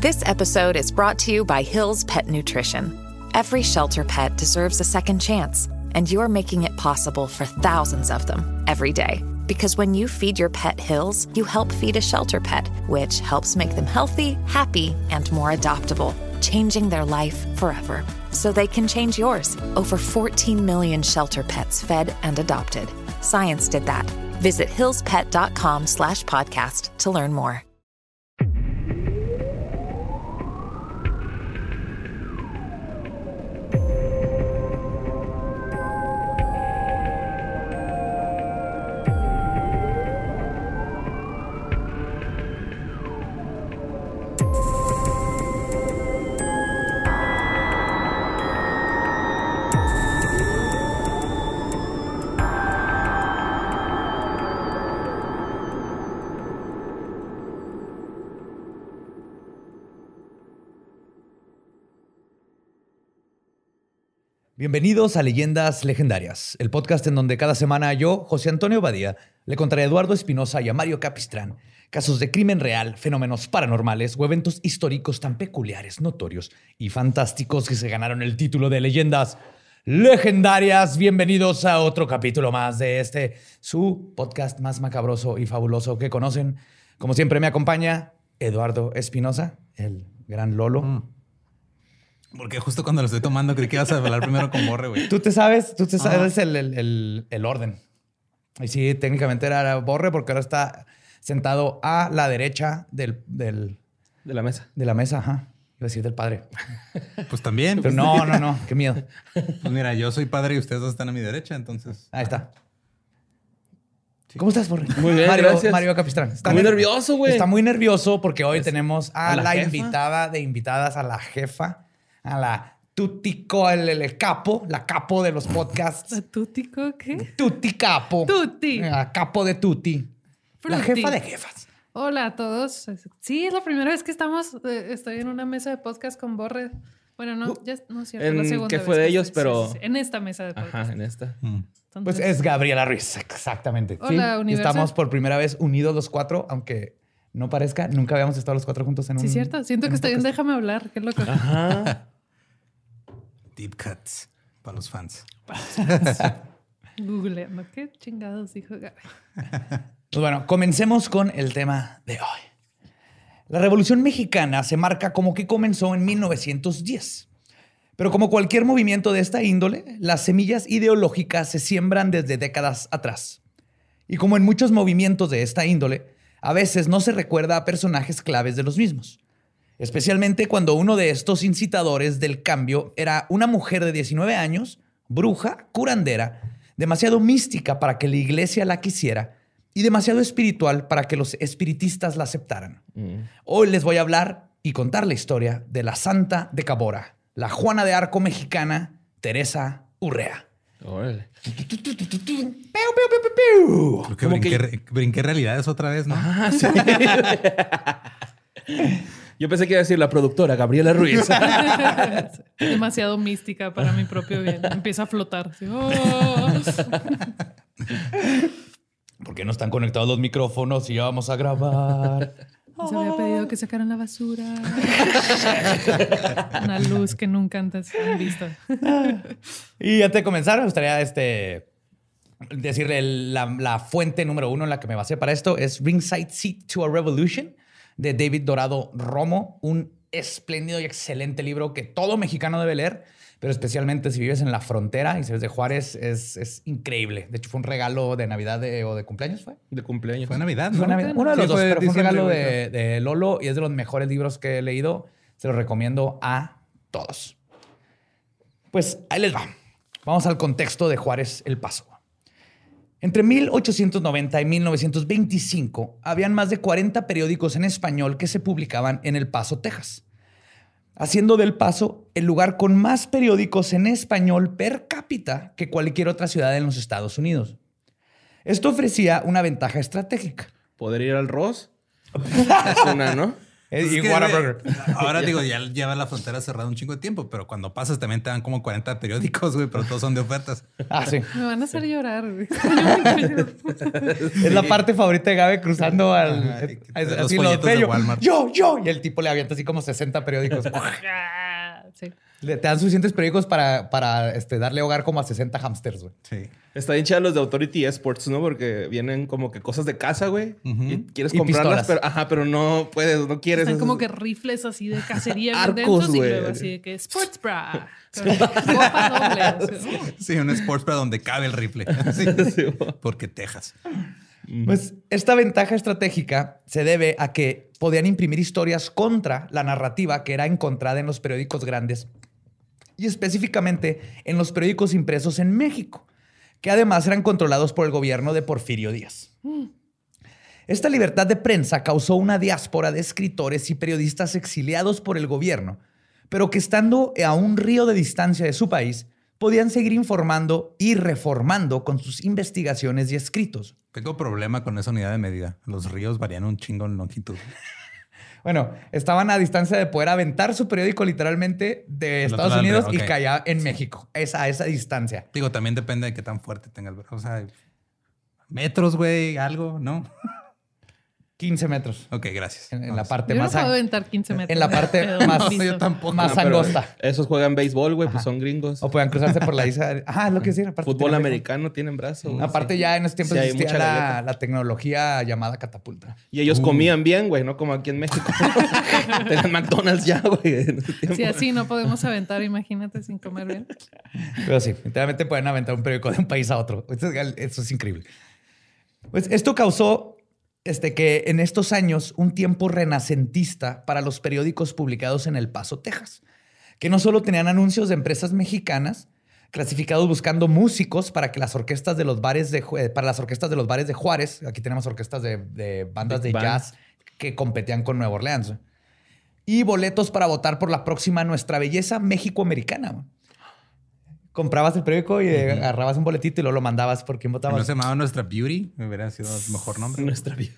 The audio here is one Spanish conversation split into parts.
This episode is brought to you by Hill's Pet Nutrition. Every shelter pet deserves a second chance, and you're making it possible for thousands of them every day. Because when you feed your pet Hill's, you help feed a shelter pet, which helps make them healthy, happy, and more adoptable, changing their life forever. So they can change yours. Over 14 million shelter pets fed and adopted. Science did that. Visit hillspet.com/podcast to learn more. Bienvenidos a Leyendas Legendarias, el podcast en donde cada semana yo, José Antonio Badía, le contaré a Eduardo Espinosa y a Mario Capistrán casos de crimen real, fenómenos paranormales o eventos históricos tan peculiares, notorios y fantásticos que se ganaron el título de Leyendas Legendarias. Bienvenidos a otro capítulo más de su podcast más macabroso y fabuloso que conocen. Como siempre me acompaña Eduardo Espinosa, el gran Lolo. Porque justo cuando lo estoy tomando creí que ibas a hablar primero con Borre, güey. Tú te sabes el orden. Y sí, técnicamente era Borre porque ahora está sentado a la derecha de la mesa. De la mesa, ajá. Iba a decir del padre. Pues también. Pero no. Qué miedo. Pues mira, yo soy padre y ustedes dos están a mi derecha, entonces... Ahí está. Sí. ¿Cómo estás, Borre? Muy bien, gracias. Mario Capistrán. Está muy nervioso, güey. Está muy nervioso porque hoy tenemos a la jefa? invitada de invitadas, a la jefa, a la Tutico, el capo, la capo de los podcasts. ¿La Tutico qué? Tuti capo. Tuti. La capo de Tuti. La jefa de jefas. Hola a todos. Sí, es la primera vez que estoy en una mesa de podcast con Borre. Bueno, no, ya no es cierto. La segunda que vez fue de que ellos, estoy, pero... sí. En esta mesa de podcast. Ajá, en esta. Entonces... Pues es Gabriela Ruiz, exactamente. Hola, sí, Universal. Estamos por primera vez unidos los cuatro, aunque no parezca. Nunca habíamos estado los cuatro juntos en un... Sí, cierto. Siento que estoy en Déjame Hablar. Qué loco. Ajá. Deep cuts para los fans. Googleando. ¿Qué chingados dijo Gaby? Pues bueno, comencemos con el tema de hoy. La Revolución Mexicana se marca como que comenzó en 1910. Pero como cualquier movimiento de esta índole, las semillas ideológicas se siembran desde décadas atrás. Y como en muchos movimientos de esta índole, a veces no se recuerda a personajes claves de los mismos. Especialmente cuando uno de estos incitadores del cambio era una mujer de 19 años, bruja, curandera, demasiado mística para que la iglesia la quisiera y demasiado espiritual para que los espiritistas la aceptaran. Hoy les voy a hablar y contar la historia de la Santa de Cabora, la Juana de Arco mexicana, Teresa Urrea. Órale. Creo que brinqué realidades otra vez, ¿no? Ah, sí. Yo pensé que iba a decir la productora, Gabriela Ruiz. Demasiado mística para mi propio bien. Empieza a flotar. Así, oh. ¿Por qué no están conectados los micrófonos y ya vamos a grabar? Se había pedido que sacaran la basura. Una luz que nunca antes han visto. Y antes de comenzar, me gustaría decirle la fuente número uno en la que me basé para esto es Ringside Seat to a Revolution de David Dorado Romo, un espléndido y excelente libro que todo mexicano debe leer, pero especialmente si vives en la frontera y si eres de Juárez, es increíble. De hecho, fue un regalo de Navidad o de cumpleaños, ¿fue? De cumpleaños. Fue Navidad, ¿no? Fue Navidad. Uno de los Sí, dos, pero fue un regalo diciembre, de Lolo y es de los mejores libros que he leído. Se los recomiendo a todos. Pues ahí les va. Vamos al contexto de Juárez El Paso. Entre 1890 y 1925, habían más de 40 periódicos en español que se publicaban en El Paso, Texas, haciendo de El Paso el lugar con más periódicos en español per cápita que cualquier otra ciudad en los Estados Unidos. Esto ofrecía una ventaja estratégica. ¿Poder ir al Ross? Es una, ¿no? Y que, Whataburger. Ahora digo, ya lleva la frontera cerrada un chingo de tiempo, pero cuando pasas también te dan como 40 periódicos, güey, pero todos son de ofertas. Ah, sí. Me van a hacer llorar, güey. Es la parte favorita de Gabe cruzando al... Los así folletos de Walmart. Yo. Y el tipo le avienta así como 60 periódicos. Sí. Te dan suficientes periódicos para darle hogar como a 60 hamsters, güey. Sí. Está bien chida los de Authority Sports, ¿no? Porque vienen como que cosas de casa, güey. Y quieres Y comprarlas, pistolas. pero no puedes, no quieres. Están como que rifles así de cacería bien Arcos, densos y güey. luego así de que sports bra. Ropa doble. Así, ¿no? Sí, un sports bra donde cabe el rifle. Sí. Sí, Porque Texas. Pues esta ventaja estratégica se debe a que podían imprimir historias contra la narrativa que era encontrada en los periódicos grandes y específicamente en los periódicos impresos en México, que además eran controlados por el gobierno de Porfirio Díaz. Esta libertad de prensa causó una diáspora de escritores y periodistas exiliados por el gobierno, pero que estando a un río de distancia de su país, podían seguir informando y reformando con sus investigaciones y escritos. Tengo problema con esa unidad de medida. Los ríos varían un chingo en longitud. Bueno, estaban a distancia de poder aventar su periódico literalmente de Estados otro lado del Unidos río, y ok. caía en México. A esa distancia. Digo, también depende de qué tan fuerte tenga el... O sea, metros, güey, algo, ¿no? 15 metros. Ok, gracias. En la parte Yo no más... puedo aventar 15 metros. en la parte Pero más- listo. Yo tampoco. más pero angosta. esos juegan béisbol, güey, pues son gringos. O puedan cruzarse por la isla. Es lo que decía. Fútbol americano tienen brazo, güey. Aparte ya en ese tiempo Sí, hay existía mucha galleta. la tecnología llamada catapulta. Y ellos comían bien, güey, no como aquí en México. Tenían McDonald's ya, güey. en ese tiempo. Si así no podemos aventar, imagínate sin comer bien. Pero sí, literalmente pueden aventar un periódico de un país a otro. Eso es increíble. Pues esto causó que en estos años un tiempo renacentista para los periódicos publicados en El Paso, Texas, que no solo tenían anuncios de empresas mexicanas clasificados buscando músicos para que las orquestas de los bares para las orquestas de los bares de Juárez, aquí tenemos orquestas de bandas Big de band. jazz que competían con Nueva Orleans, y boletos para votar por la próxima Nuestra Belleza México-Americana. Comprabas el periódico y agarrabas un boletito y luego lo mandabas por quién ¿No votabas. se llamaba Nuestra Beauty? Me hubiera sido el mejor nombre. Nuestra vida.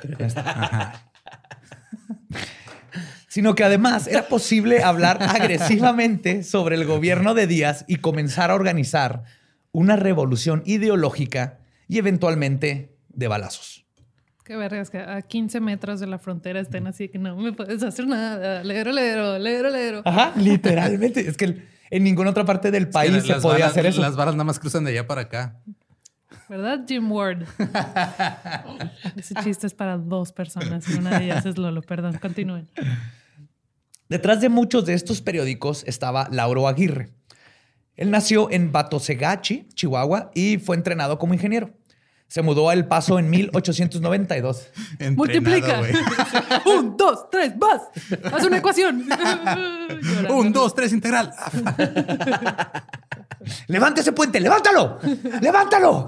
Sino que además era posible hablar agresivamente sobre el gobierno de Díaz y comenzar a organizar una revolución ideológica y eventualmente de balazos. Qué vergas que a 15 metros de la frontera estén así que no me puedes hacer nada. Lero. Ajá, literalmente. Es que en ninguna otra parte del país Que se las podía balas- hacer eso. Las varas nada más cruzan de allá para acá. ¿Verdad, Jim Ward? Ese chiste es para 2 personas y una de ellas es Lolo. Perdón, continúen. Detrás de muchos de estos periódicos estaba Lauro Aguirre. Él nació en Batosegachi, Chihuahua, y fue entrenado como ingeniero. Se mudó a El Paso en 1892. Entrenado, Multiplica. güey. 1, 2, 3, vas. Haz una ecuación. 1, 2, 3, integral. ¡Levanta ese puente! ¡Levántalo! ¡Levántalo!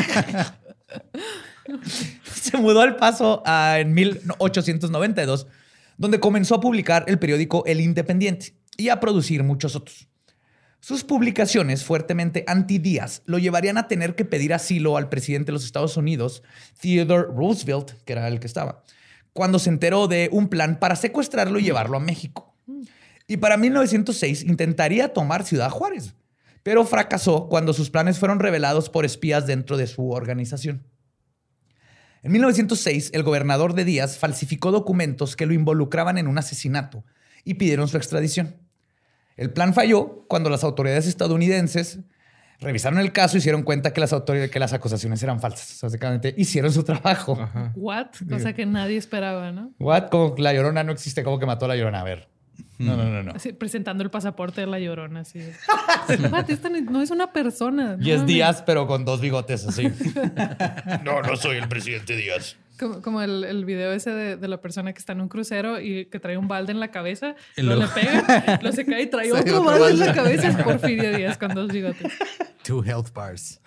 Se mudó al Paso en 1892, donde comenzó a publicar el periódico El Independiente y a producir muchos otros. Sus publicaciones fuertemente anti-Díaz lo llevarían a tener que pedir asilo al presidente de los Estados Unidos, Theodore Roosevelt, que era el que estaba, cuando se enteró de un plan para secuestrarlo y llevarlo a México. Y para 1906 intentaría tomar Ciudad Juárez, pero fracasó cuando sus planes fueron revelados por espías dentro de su organización. En 1906, el gobernador de Díaz falsificó documentos que lo involucraban en un asesinato y pidieron su extradición. El plan falló cuando las autoridades estadounidenses revisaron el caso y se dieron cuenta que las acusaciones eran falsas. O sea, básicamente hicieron su trabajo. Ajá. What? Cosa que nadie esperaba, ¿no? What? Como La Llorona no existe. ¿Cómo que mató a La Llorona? A ver. No. Así, presentando el pasaporte de la Llorona. Así. What? Esta no es una persona. Y no es mames. Díaz, pero con 2 bigotes así. No soy el presidente Díaz. Como el video ese de la persona que está en un crucero y que trae un balde en la cabeza, Y lo luego- le pega, lo se cae y trae Sí, otro otro balde en balde. la cabeza. Es Porfirio Díaz con 2 bigotes. 2 health bars.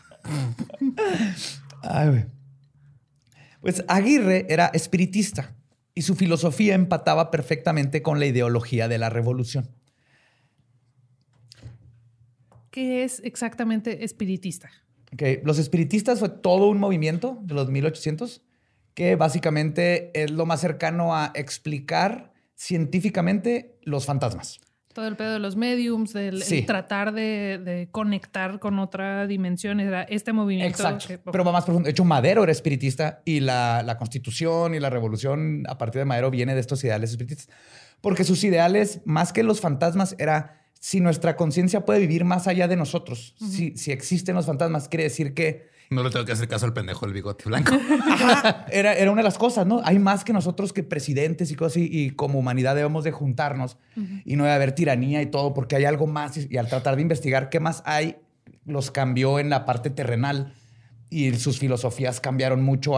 Ay, güey. Pues Aguirre era espiritista y su filosofía empataba perfectamente con la ideología de la revolución. ¿Qué es exactamente espiritista? Okay. Los espiritistas fue todo un movimiento de los 1800 que básicamente es lo más cercano a explicar científicamente los fantasmas. Todo el pedo de los mediums, el tratar de conectar con otra dimensión, era este movimiento. Exacto. Pero va más profundo. De hecho, Madero era espiritista y la Constitución y la Revolución a partir de Madero viene de estos ideales espiritistas. Porque sus ideales, más que los fantasmas, era si nuestra conciencia puede vivir más allá de nosotros. Si existen los fantasmas, quiere decir que... No le tengo que hacer caso al pendejo del bigote blanco. Ajá, era una de las cosas, ¿no? Hay más que nosotros que presidentes y cosas así. Y como humanidad debemos de juntarnos y no debe haber tiranía y todo porque hay algo más. Y al tratar de investigar qué más hay, los cambió en la parte terrenal y sus filosofías cambiaron mucho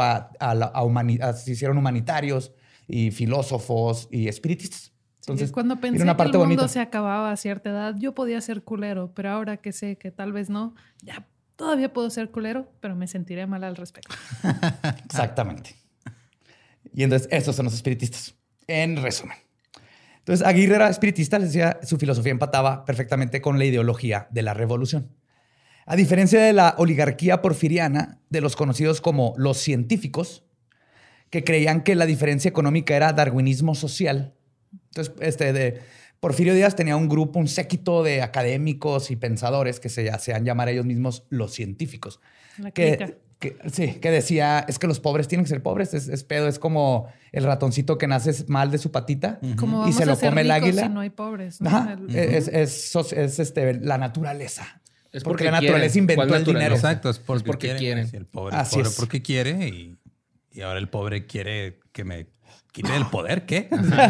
se hicieron humanitarios y filósofos y espiritistas. Entonces, cuando pensé una parte que el mundo bonita. se acababa a cierta edad, yo podía ser culero, pero ahora que sé que tal vez no, ya todavía puedo ser culero, pero me sentiré mal al respecto. Exactamente. Y entonces, estos son los espiritistas. En resumen. Entonces, Aguirre era espiritista, les decía, su filosofía empataba perfectamente con la ideología de la revolución. A diferencia de la oligarquía porfiriana, de los conocidos como los científicos, que creían que la diferencia económica era darwinismo social. Entonces, Porfirio Díaz tenía un grupo, un séquito de académicos y pensadores que se hacían llamar a ellos mismos los científicos. Que decía, es que los pobres tienen que ser pobres. Es pedo, es como el ratoncito que nace mal de su patita y se lo come el águila. Si no hay pobres, ¿no? Ajá. Es la naturaleza. Es porque la naturaleza inventó el dinero. Exacto, es porque quieren. El pobre porque quiere y ahora el pobre quiere que me quite el poder. ¿Qué?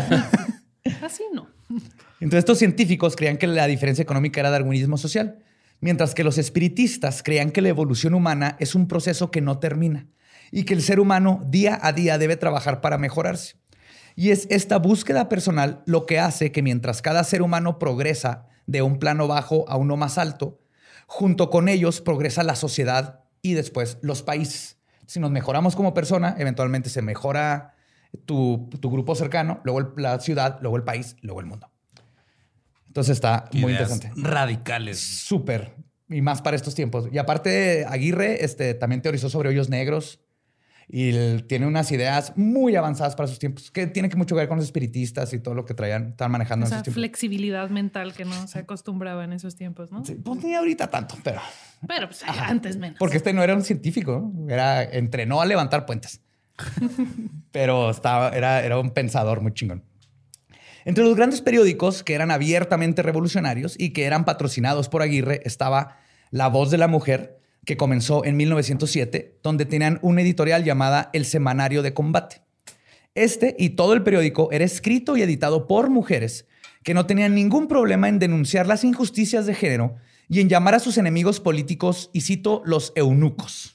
Así no. Entonces, estos científicos creían que la diferencia económica era darwinismo social, mientras que los espiritistas creían que la evolución humana es un proceso que no termina y que el ser humano día a día debe trabajar para mejorarse. Y es esta búsqueda personal lo que hace que mientras cada ser humano progresa de un plano bajo a uno más alto, junto con ellos progresa la sociedad y después los países. Si nos mejoramos como persona, eventualmente se mejora tu grupo cercano, luego la ciudad, luego el país, luego el mundo. Entonces está muy interesante. Radicales. Súper. Y más para estos tiempos. Y aparte, Aguirre también teorizó sobre hoyos negros y tiene unas ideas muy avanzadas para sus tiempos, que tiene que mucho ver con los espiritistas y todo lo que estaban manejando en esos tiempos. Flexibilidad mental que no se acostumbraba en esos tiempos, ¿no? Sí, pues ni ahorita tanto, pero... Pero pues antes menos. Porque no era un científico, ¿no? Entrenó a levantar puentes. Pero era un pensador muy chingón. Entre los grandes periódicos que eran abiertamente revolucionarios y que eran patrocinados por Aguirre estaba La Voz de la Mujer, que comenzó en 1907, donde tenían una editorial llamada El Semanario de Combate. Y todo el periódico era escrito y editado por mujeres que no tenían ningún problema en denunciar las injusticias de género y en llamar a sus enemigos políticos, y cito, los eunucos.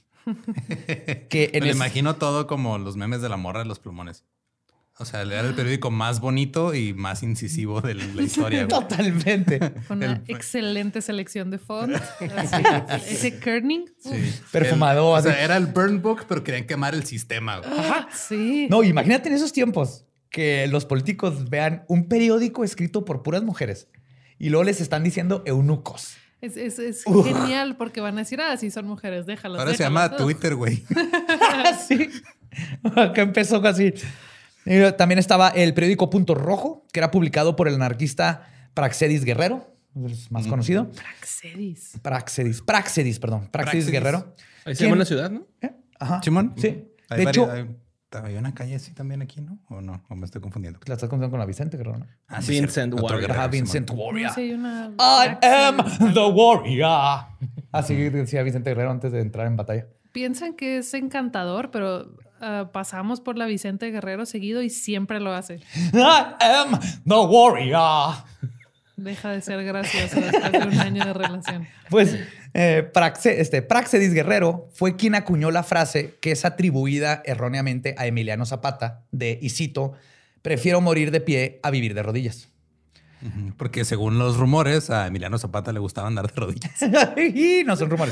Me imagino todo como los memes de la morra de los plumones. O sea, era el periódico más bonito y más incisivo de la historia. Güey. Totalmente. Con una excelente selección de font. Ese kerning. Sí. Perfumado. O sea, era el burn book, pero querían quemar el sistema. Güey. Ajá. Sí. No, imagínate en esos tiempos que los políticos vean un periódico escrito por puras mujeres y luego les están diciendo eunucos. Es genial porque van a decir, sí son mujeres, déjalos. Ahora se llama Twitter, güey. Sí. Acá empezó así. También estaba el periódico Punto Rojo, que era publicado por el anarquista Praxedis Guerrero, el más conocido. Praxedis Guerrero. Ahí se llama la ciudad, ¿no? Ajá. ¿Simón? Sí. De hecho... ¿Hay una calle así también aquí, no? ¿O no? ¿O me estoy confundiendo? La estás confundiendo con la Vicente Guerrero, ¿no? Sí, Vincent Warrior. Vincent Warrior. No, sí, I am the warrior. Así decía Vicente Guerrero antes de entrar en batalla. Piensan que es encantador, pero pasamos por la Vicente Guerrero seguido y siempre lo hace. I am the warrior. Deja de ser gracioso después de un año de relación. Pues Praxedis Guerrero fue quien acuñó la frase que es atribuida erróneamente a Emiliano Zapata y cito, prefiero morir de pie a vivir de rodillas. Porque según los rumores, a Emiliano Zapata le gustaba andar de rodillas. No son rumores.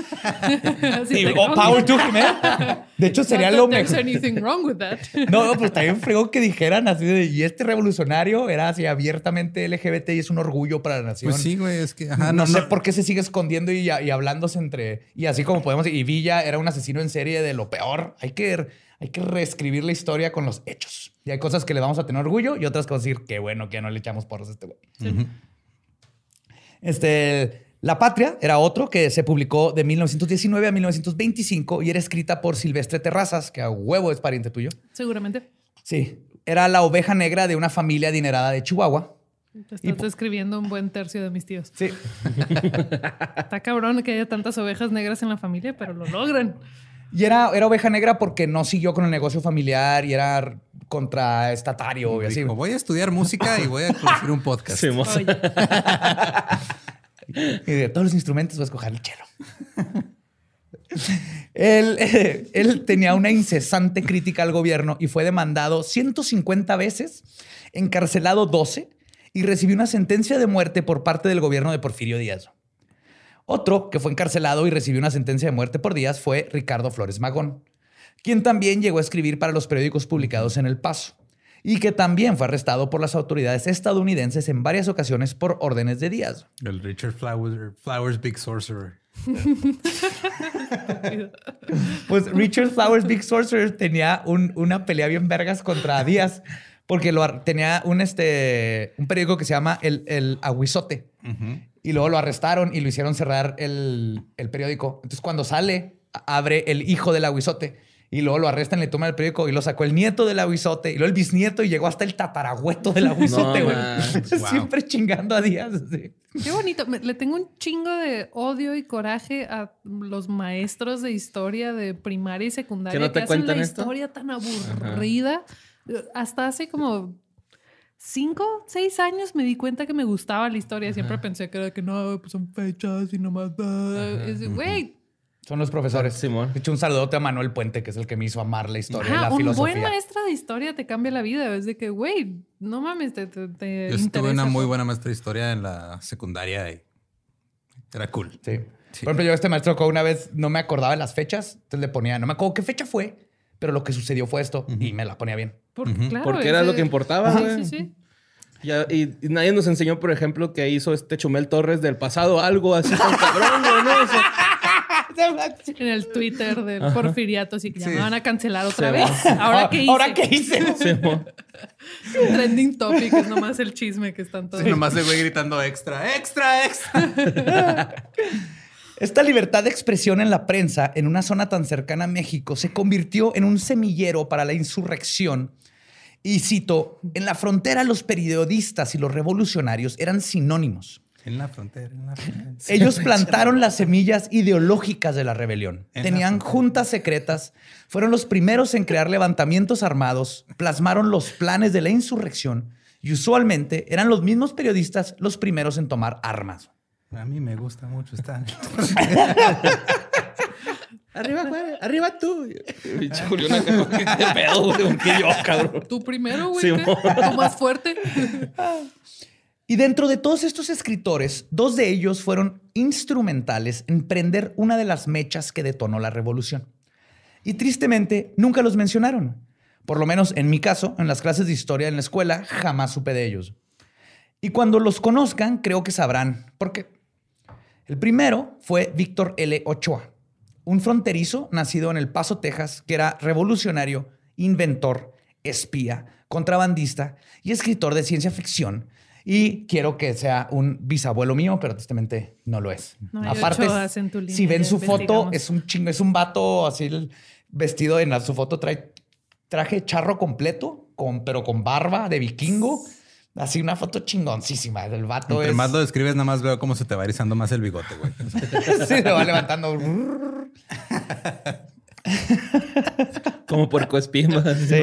Sí, power to him, ¿eh? De hecho, sería lo mejor. There's anything wrong with that. No, pues también fregó que dijeran así y este revolucionario era así abiertamente LGBT y es un orgullo para la nación. Pues sí, güey, es que... no sé por qué se sigue escondiendo y hablándose entre... Y así como podemos... Y Villa era un asesino en serie de lo peor. Hay Hay que reescribir la historia con los hechos. Y hay cosas que le vamos a tener orgullo y otras que vamos a decir, qué bueno que ya no le echamos porras a este güey. Uh-huh. La Patria era otro que se publicó de 1919 a 1925 y era escrita por Silvestre Terrazas, que a huevo es pariente tuyo. Seguramente. Sí. Era la oveja negra de una familia adinerada de Chihuahua. Te estás describiendo un buen tercio de mis tíos. Sí. Está cabrón que haya tantas ovejas negras en la familia, pero lo logran. Y era oveja negra porque no siguió con el negocio familiar y era contraestatario y así. Dijo, voy a estudiar música y voy a producir un podcast. Oye. Y de todos los instrumentos voy a escoger el cello. Él tenía una incesante crítica al gobierno y fue demandado 150 veces, encarcelado 12 y recibió una sentencia de muerte por parte del gobierno de Porfirio Díaz. Otro que fue encarcelado y recibió una sentencia de muerte por Díaz fue Ricardo Flores Magón, quien también llegó a escribir para los periódicos publicados en El Paso y que también fue arrestado por las autoridades estadounidenses en varias ocasiones por órdenes de Díaz. El Richard Flowers Big Sorcerer. Pues Richard Flowers Big Sorcerer tenía una pelea bien vergas contra Díaz porque tenía un periódico que se llama El Aguizote. Uh-huh. Y luego lo arrestaron y lo hicieron cerrar el periódico. Entonces cuando sale, abre el hijo del Aguizote. Y luego lo arrestan, le toman el periódico y lo sacó el nieto del Aguizote y luego el bisnieto y llegó hasta el tatarabueto del Aguizote, güey. No, Siempre chingando a Díaz. Sí. Qué bonito. Le tengo un chingo de odio y coraje a los maestros de historia de primaria y secundaria ¿Que no te hacen cuentan la esto? historia tan aburrida. Ajá. Hasta hace como 5, 6 años me di cuenta que me gustaba la historia. Siempre pensé que era que no, pues son fechas y nomás... Güey... Son los profesores. Simón. De hecho, un saludote a Manuel Puente, que es el que me hizo amar la historia y la un filosofía. buen maestro de historia te cambia la vida. Es de que, güey, no mames, te Yo interesa. tuve una muy buena maestra de historia en la secundaria y era cool. Sí. Sí. Por ejemplo, yo maestro una vez no me acordaba de las fechas. Entonces le ponía, no me acuerdo qué fecha fue, pero lo que sucedió fue esto. Uh-huh. Y me la ponía bien. Claro, porque era lo que importaba, güey. Sí. Y nadie nos enseñó, por ejemplo, que hizo Chumel Torres del pasado algo así tan cabrón, ¿no? O sea, en el Twitter del Porfiriato, así que ya me van a cancelar otra Sí, vez. ¿Ahora qué hice? ¿Ahora qué hice? Trending topic es nomás el chisme que están todos. Sí, nomás le voy gritando extra, extra, extra. Esta libertad de expresión en la prensa en una zona tan cercana a México se convirtió en un semillero para la insurrección. Y cito, en la frontera los periodistas y los revolucionarios eran sinónimos. En la frontera. Ellos plantaron las semillas ideológicas de la rebelión. Tenían juntas secretas, fueron los primeros en crear levantamientos armados, plasmaron los planes de la insurrección y usualmente eran los mismos periodistas los primeros en tomar armas. A mí me gusta mucho estar. Arriba, güey. Arriba tú. Juliana, ¿qué pedo, güey? ¿Qué yo, cabrón? Tú primero, güey. Sí, Tú más fuerte. Y dentro de todos estos escritores, 2 de ellos fueron instrumentales en prender una de las mechas que detonó la revolución. Y tristemente, nunca los mencionaron. Por lo menos en mi caso, en las clases de historia en la escuela, jamás supe de ellos. Y cuando los conozcan, creo que sabrán por qué. El primero fue Víctor L. Ochoa, un fronterizo nacido en El Paso, Texas, que era revolucionario, inventor, espía, contrabandista y escritor de ciencia ficción. Y quiero que sea un bisabuelo mío, pero tristemente no lo es. No hay Aparte, Ochoas en tu línea, si ven ya su foto, investigamos. es un chingo, es un vato así vestido en su foto, trae traje charro completo, pero con barba de vikingo. Así una foto chingoncísima. El vato Entre más lo describes, nada más veo cómo se te va erizando más el bigote, güey. Sí, lo va levantando. Como puercoespín. Sí.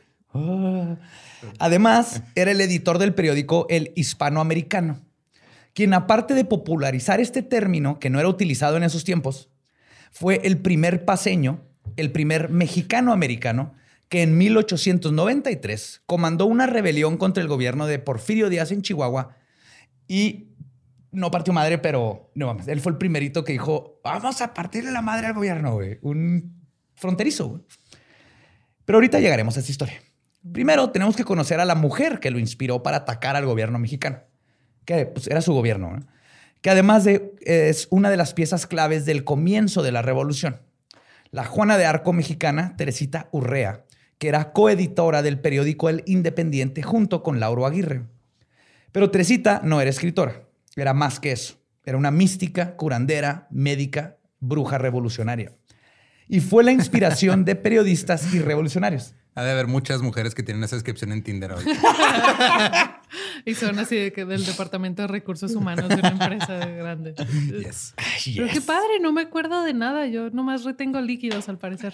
Además, era el editor del periódico El Hispanoamericano, quien aparte de popularizar este término, que no era utilizado en esos tiempos, fue el primer paceño, el primer mexicano-americano, que en 1893 comandó una rebelión contra el gobierno de Porfirio Díaz en Chihuahua y no partió madre, pero no mames, él fue el primerito que dijo, vamos a partirle la madre al gobierno, güey. Un fronterizo, güey. Pero ahorita llegaremos a esta historia. Primero, tenemos que conocer a la mujer que lo inspiró para atacar al gobierno mexicano, que pues, era su gobierno, ¿no? Que además es una de las piezas claves del comienzo de la revolución. la Juana de Arco mexicana, Teresita Urrea, que era coeditora del periódico El Independiente junto con Lauro Aguirre. Pero Teresita no era escritora, era más que eso. Era una mística, curandera, médica, bruja revolucionaria. Y fue la inspiración de periodistas y revolucionarios. Ha de haber muchas mujeres que tienen esa descripción en Tinder hoy. Y son así de que del Departamento de Recursos Humanos de una empresa grande. Yes. Pero qué padre, no me acuerdo de nada. Yo nomás retengo líquidos, al parecer.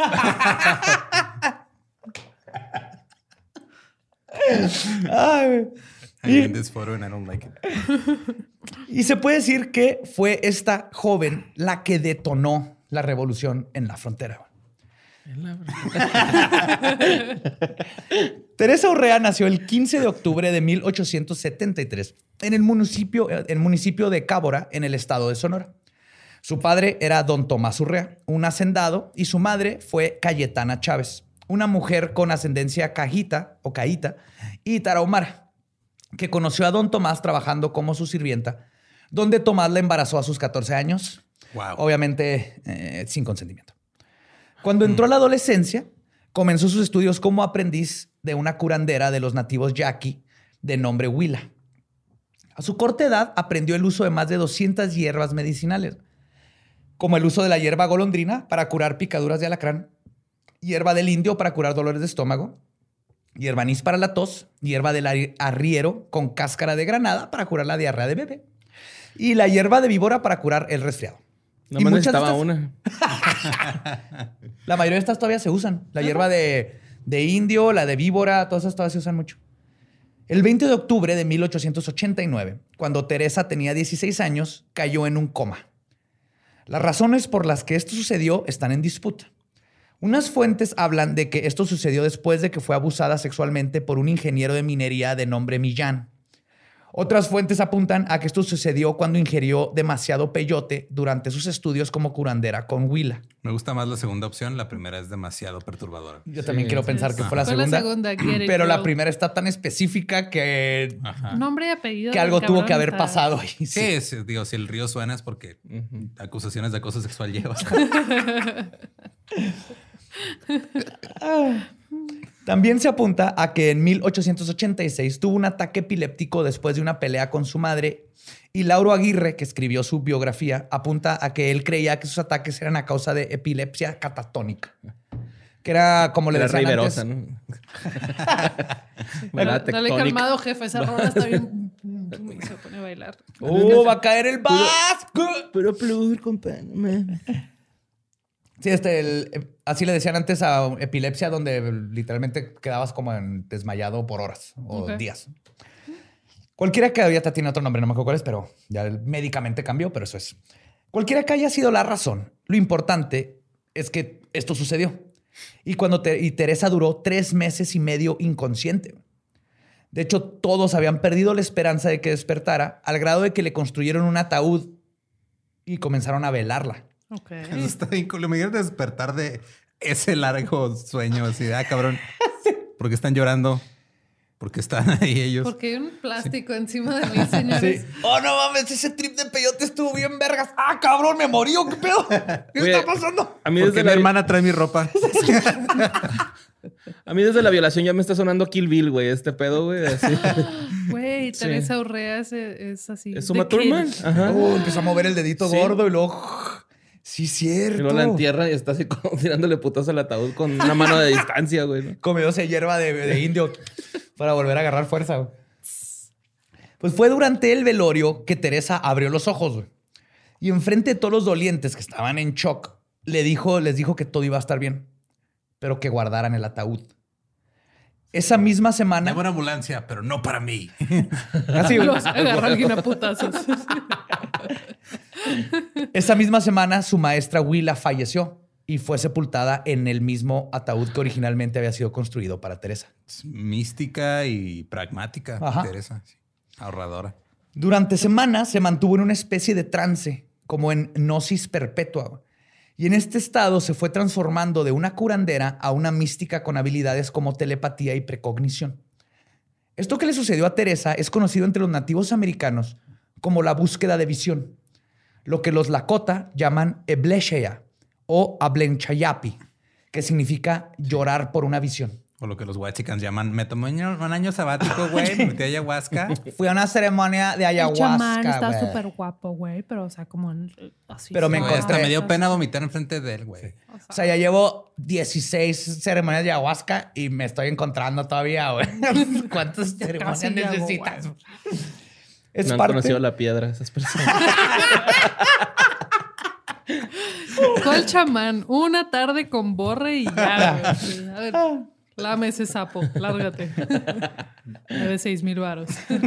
Ay, I in this photo and I don't like it. y se puede decir que fue esta joven la que detonó la revolución en la frontera. Teresa Urrea nació el 15 de octubre de 1873 en el municipio de Cábora, en el estado de Sonora. Su padre era don Tomás Urrea, un hacendado, y su madre fue Cayetana Chávez, una mujer con ascendencia cajita o caíta y tarahumara, que conoció a don Tomás trabajando como su sirvienta, donde Tomás la embarazó a sus 14 años, Wow. obviamente sin consentimiento. Cuando entró a la adolescencia, comenzó sus estudios como aprendiz de una curandera de los nativos yaqui de nombre Huila. A su corta edad aprendió el uso de más de 200 hierbas medicinales, como el uso de la hierba golondrina para curar picaduras de alacrán, hierba del indio para curar dolores de estómago, hierba anís para la tos, hierba del arriero con cáscara de granada para curar la diarrea de bebé y la hierba de víbora para curar el resfriado. Nada más muchas de necesitaba estas- una. La mayoría de estas todavía se usan. La hierba de indio, la de víbora, todas esas todavía se usan mucho. El 20 de octubre de 1889, cuando Teresa tenía 16 años, cayó en un coma. Las razones por las que esto sucedió están en disputa. Unas fuentes hablan de que esto sucedió después de que fue abusada sexualmente por un ingeniero de minería de nombre Millán. Otras fuentes apuntan a que esto sucedió cuando ingirió demasiado peyote durante sus estudios como curandera con Huila. Me gusta más la segunda opción. La primera es demasiado perturbadora. Yo también quiero pensar que fue la Fue segunda. la segunda, get it, Pero la girl. primera está tan específica que, Ajá. Nombre y apellido. que del algo tuvo cabrón que haber está- pasado ahí. Sí. Sí, digo, si el río suena es porque acusaciones de acoso sexual lleva. También se apunta a que en 1886 tuvo un ataque epiléptico después de una pelea con su madre, y Lauro Aguirre, que escribió su biografía, apunta a que él creía que sus ataques eran a causa de epilepsia catatónica, que era como le Era decían antes. Riverosa, ¿no? Dale Tectónica. calmado, jefe. Esa rola está bien. Y se pone a bailar. Va a caer el vasco! Pero plur, compadre. Sí, así le decían antes a epilepsia, donde literalmente quedabas como desmayado por horas o Ok. días. Cualquiera que ahorita tiene otro nombre, no me acuerdo cuál es, pero ya médicamente cambió, pero eso es. Cualquiera que haya sido la razón, lo importante es que esto sucedió. Y Teresa duró 3 meses y medio inconsciente. De hecho, todos habían perdido la esperanza de que despertara, al grado de que le construyeron un ataúd y comenzaron a velarla. Ok. Eso está bien cool. Me quiero despertar de ese largo sueño así de, cabrón. ¿Por qué están llorando? ¿Por qué están ahí ellos? Porque hay un plástico encima de mí, señores. Oh, no mames, ese trip de peyote estuvo bien vergas. Ah, cabrón, me morí. ¿O ¿Qué pedo? ¿Qué Oye, está pasando? A mí, ¿Por qué desde mi la, hermana trae mi ropa? a mí desde la violación ya me está sonando Kill Bill, güey. Este pedo, güey. Así. Güey, Sí. Teresa Urrea es así. Es The Uma Thurman. Kid. Ajá. Empezó a mover el dedito Sí. gordo y luego... Sí, Y cierto. luego la entierra y está así como tirándole putas al ataúd con una mano de distancia, güey, ¿no? Comióse hierba de indio para volver a agarrar fuerza, güey. Pues fue durante el velorio que Teresa abrió los ojos, güey. Y enfrente de todos los dolientes que estaban en shock, les dijo que todo iba a estar bien, pero que guardaran el ataúd. Esa misma semana... Llamo una ambulancia, pero no para mí. Así, güey. Los agarra alguien a putazos. Esa misma semana, su maestra Huila falleció y fue sepultada en el mismo ataúd que originalmente había sido construido para Teresa. Es mística y pragmática, Ajá. Teresa. Sí. Ahorradora. Durante semanas se mantuvo en una especie de trance, como en gnosis perpetua. Y en este estado se fue transformando de una curandera a una mística con habilidades como telepatía y precognición. Esto que le sucedió a Teresa es conocido entre los nativos americanos como la búsqueda de visión, lo que los Lakota llaman ebleshea o Ablenchayapi, que significa llorar por una visión. O lo que los huachicans llaman, me tomé un año sabático, güey, me metí a ayahuasca. Fui a una ceremonia de ayahuasca, El chamán está güey. súper guapo, güey, pero o sea, como así. Pero me suave, encontré- Hasta me dio así. pena vomitar enfrente de él, güey. O sea, ya llevo 16 ceremonias de ayahuasca y me estoy encontrando todavía, güey. ¿Cuántas ceremonias Casi llego, necesitas? güey. Es No han parte... conocido la piedra esas personas. ¿Cuál chamán? Una tarde con Borre y ya, güey. A ver, lame ese sapo, lárgate. Debe 6,000 varos.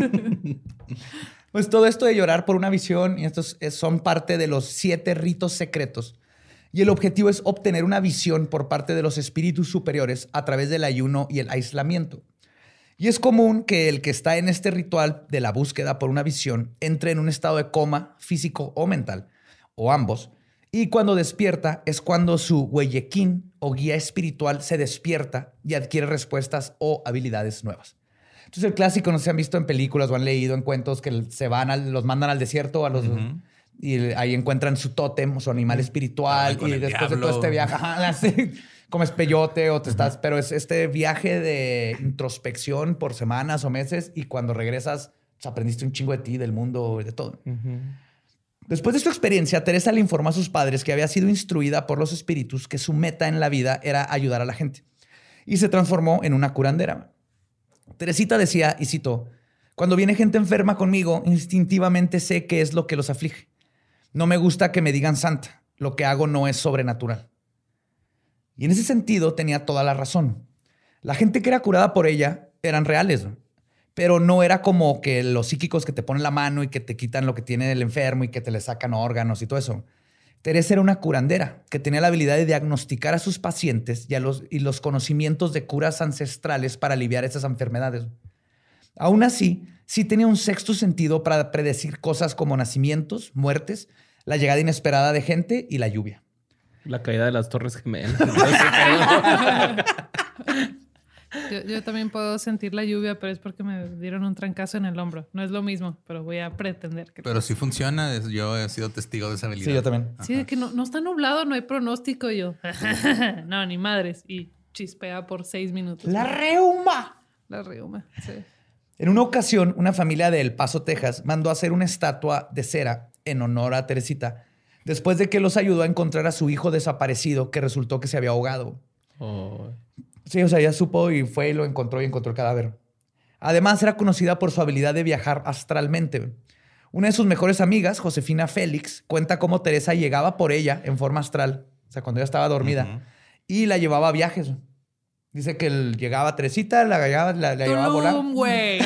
Pues todo esto de llorar por una visión y estos son parte de los 7 ritos secretos. Y el objetivo es obtener una visión por parte de los espíritus superiores a través del ayuno y el aislamiento. Y es común que el que está en este ritual de la búsqueda por una visión entre en un estado de coma físico o mental, o ambos. Y cuando despierta es cuando su huellequín o guía espiritual se despierta y adquiere respuestas o habilidades nuevas. Entonces el clásico, no sé si han visto en películas o han leído en cuentos que se van, los mandan al desierto y ahí encuentran su tótem, su animal espiritual. con Y el después de diablo. todo este viaje, comes peyote o te estás... Pero es este viaje de introspección por semanas o meses y cuando regresas pues, aprendiste un chingo de ti, del mundo y de todo. Después de su experiencia, Teresa le informó a sus padres que había sido instruida por los espíritus que su meta en la vida era ayudar a la gente. Y se transformó en una curandera. Teresita decía, y citó, cuando viene gente enferma conmigo, instintivamente sé qué es lo que los aflige. No me gusta que me digan santa. Lo que hago no es sobrenatural. Y en ese sentido tenía toda la razón. La gente que era curada por ella eran reales, ¿no? Pero no era como que los psíquicos que te ponen la mano y que te quitan lo que tiene el enfermo y que te le sacan órganos y todo eso. Teresa era una curandera que tenía la habilidad de diagnosticar a sus pacientes y los conocimientos de curas ancestrales para aliviar esas enfermedades. Aún así, sí tenía un sexto sentido para predecir cosas como nacimientos, muertes, la llegada inesperada de gente y la lluvia. La caída de las Torres Gemelas. Yo también puedo sentir la lluvia, pero es porque me dieron un trancazo en el hombro. No es lo mismo, pero voy a pretender que... Pero sí funciona. Yo he sido testigo de esa habilidad. Sí, yo también. Sí, de que no está nublado, no hay pronóstico. Y yo, no, ni madres. Y chispea por 6 minutos. ¡La reuma! La reuma, sí. En una ocasión, una familia de El Paso, Texas, mandó a hacer una estatua de cera en honor a Teresita, después de que los ayudó a encontrar a su hijo desaparecido que resultó que se había ahogado. Oh. Sí, o sea, ya supo y fue y lo encontró y encontró el cadáver. Además, era conocida por su habilidad de viajar astralmente. Una de sus mejores amigas, Josefina Félix, cuenta cómo Teresa llegaba por ella en forma astral, o sea, cuando ella estaba dormida, y la llevaba a viajes. Dice que llegaba a Teresita, la llevaba a volar. Tulum, güey.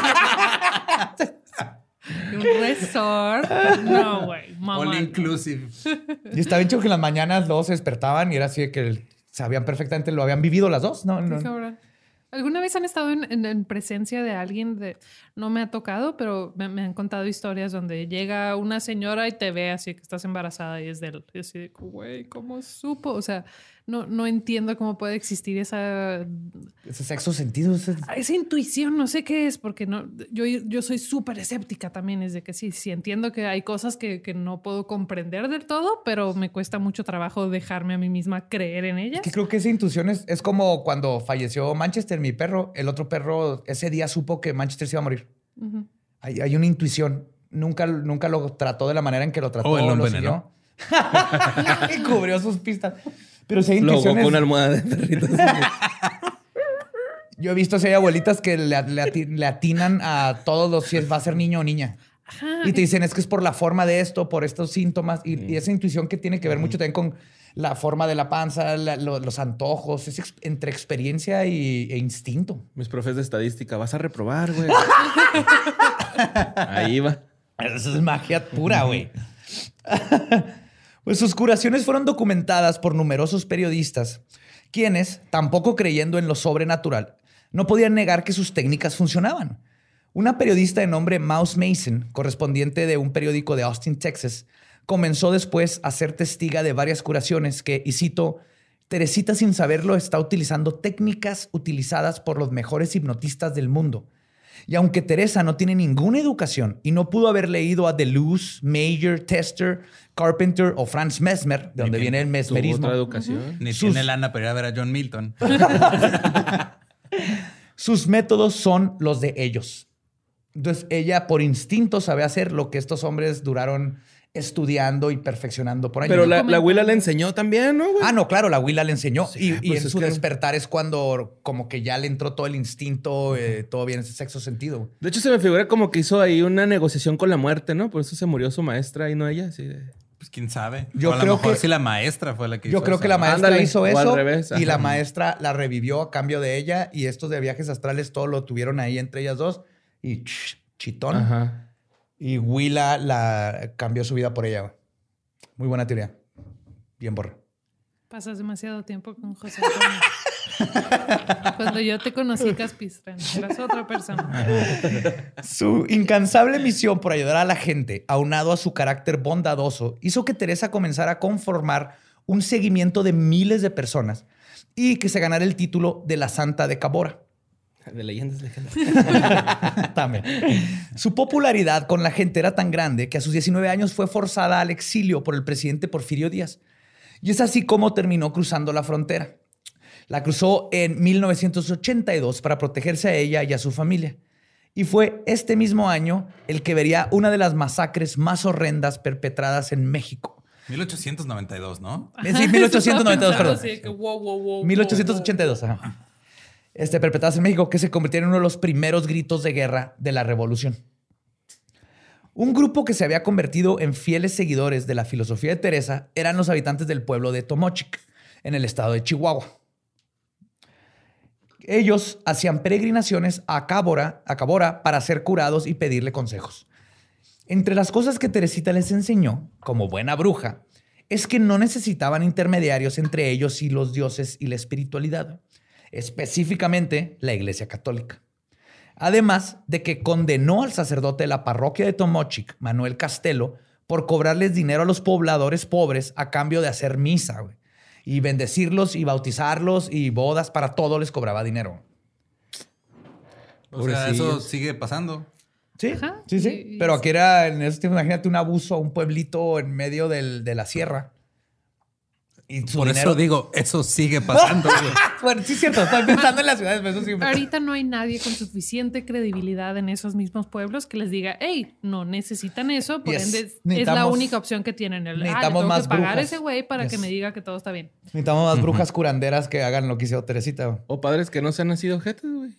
Un resort. No, güey. Mamá. All inclusive. Y estaba hecho que en las mañanas los se despertaban y era así de que sabían perfectamente, lo habían vivido las dos. No, no. Qué cabrón. ¿Alguna vez han estado en presencia de alguien no me ha tocado, pero me han contado historias donde llega una señora y te ve así que estás embarazada y es de él? Y así de, güey, ¿cómo supo? O sea, no entiendo cómo puede existir esa sexto sentido. Esa intuición, no sé qué es, porque yo soy súper escéptica también. Es de que sí entiendo que hay cosas que no puedo comprender del todo, pero me cuesta mucho trabajo dejarme a mí misma creer en ellas. Que creo que esa intuición es como cuando falleció Manchester, mi perro. El otro perro ese día supo que Manchester se iba a morir. Uh-huh. Hay una intuición. Nunca lo trató de la manera en que lo trató. Él lo lo envenenó. siguió. Y cubrió sus pistas. Pero si hay Luego intuiciones... con una almohada de perritos. Yo he visto si hay abuelitas que le atinan a todos los si va a ser niño o niña. Ajá. Y te dicen, es que es por la forma de esto, por estos síntomas. Y esa intuición que tiene que ver mucho también con la forma de la panza, los antojos. Es entre experiencia e instinto. Mis profes de estadística, vas a reprobar, güey. Ahí va. Eso es magia pura, güey. Pues sus curaciones fueron documentadas por numerosos periodistas, quienes, tampoco creyendo en lo sobrenatural, no podían negar que sus técnicas funcionaban. Una periodista de nombre Mouse Mason, correspondiente de un periódico de Austin, Texas, comenzó después a ser testiga de varias curaciones que, y cito, Teresita sin saberlo está utilizando técnicas utilizadas por los mejores hipnotistas del mundo. Y aunque Teresa no tiene ninguna educación y no pudo haber leído a Deleuze, Mayer, Tester, Carpenter o Franz Mesmer, de donde viene el mesmerismo. Otra educación. Ni tiene lana para ir a ver a John Milton. Sus métodos son los de ellos. Entonces ella por instinto sabe hacer lo que estos hombres duraron estudiando y perfeccionando por años. Pero la Willa le enseñó también, ¿no, güey? Ah, no, claro, la Willa le enseñó. Sí, y pues en es su que- despertar es cuando como que ya le entró todo el instinto, todo bien, ese sexto sentido. De hecho, se me figura como que hizo ahí una negociación con la muerte, ¿no? Por eso se murió su maestra y no ella. Así de... Pues quién sabe. Yo O a lo creo mejor que- sí la maestra fue la que Yo hizo creo eso, que la ¿no? maestra Ándale, hizo o al eso revés, y la ajá. maestra la revivió a cambio de ella y estos de viajes astrales todo lo tuvieron ahí entre ellas dos y chitón. Ajá. Y Willa la cambió su vida por ella. Güey. Muy buena teoría. Bien borra. Pasas demasiado tiempo con José Antonio. Cuando yo te conocí, Capistrán, eras otra persona. Su incansable misión por ayudar a la gente, aunado a su carácter bondadoso, hizo que Teresa comenzara a conformar un seguimiento de miles de personas y que se ganara el título de la Santa de Cabora. De leyendas legendarias. También. Su popularidad con la gente era tan grande que a sus 19 años fue forzada al exilio por el presidente Porfirio Díaz. Y es así como terminó cruzando la frontera. La cruzó en 1982 para protegerse a ella y a su familia. Y fue este mismo año el que vería una de las masacres más horrendas perpetradas en México. 1892, ¿no? Sí, 1892, perdón. Sí, que wow, 1882, ajá. Perpetradas en México, que se convirtieron en uno de los primeros gritos de guerra de la revolución. Un grupo que se había convertido en fieles seguidores de la filosofía de Teresa eran los habitantes del pueblo de Tomochic, en el estado de Chihuahua. Ellos hacían peregrinaciones a Cabora para ser curados y pedirle consejos. Entre las cosas que Teresita les enseñó, como buena bruja, es que no necesitaban intermediarios entre ellos y los dioses y la espiritualidad, específicamente la Iglesia Católica. Además de que condenó al sacerdote de la parroquia de Tomochic, Manuel Castelo, por cobrarles dinero a los pobladores pobres a cambio de hacer misa, güey. Y bendecirlos y bautizarlos y bodas, para todo les cobraba dinero. O sea, eso sigue pasando. Sí, Ajá. sí. Y- Pero aquí era, en esos tiempos, imagínate un abuso a un pueblito en medio de la sierra. Y su Por dinero... eso digo, eso sigue pasando, güey. Bueno, sí es cierto. Estoy pensando en las ciudades, pero eso sí. Ahorita no hay nadie con suficiente credibilidad en esos mismos pueblos que les diga, hey, no necesitan eso, por Yes. ende es la Necesitamos- única opción que tienen. Le necesitamos tengo más que pagar a brujas. ese güey para Yes. que me diga que todo está bien. Necesitamos más brujas curanderas que hagan lo que hizo Teresita. Güey. O padres que no se han nacido jetes, güey.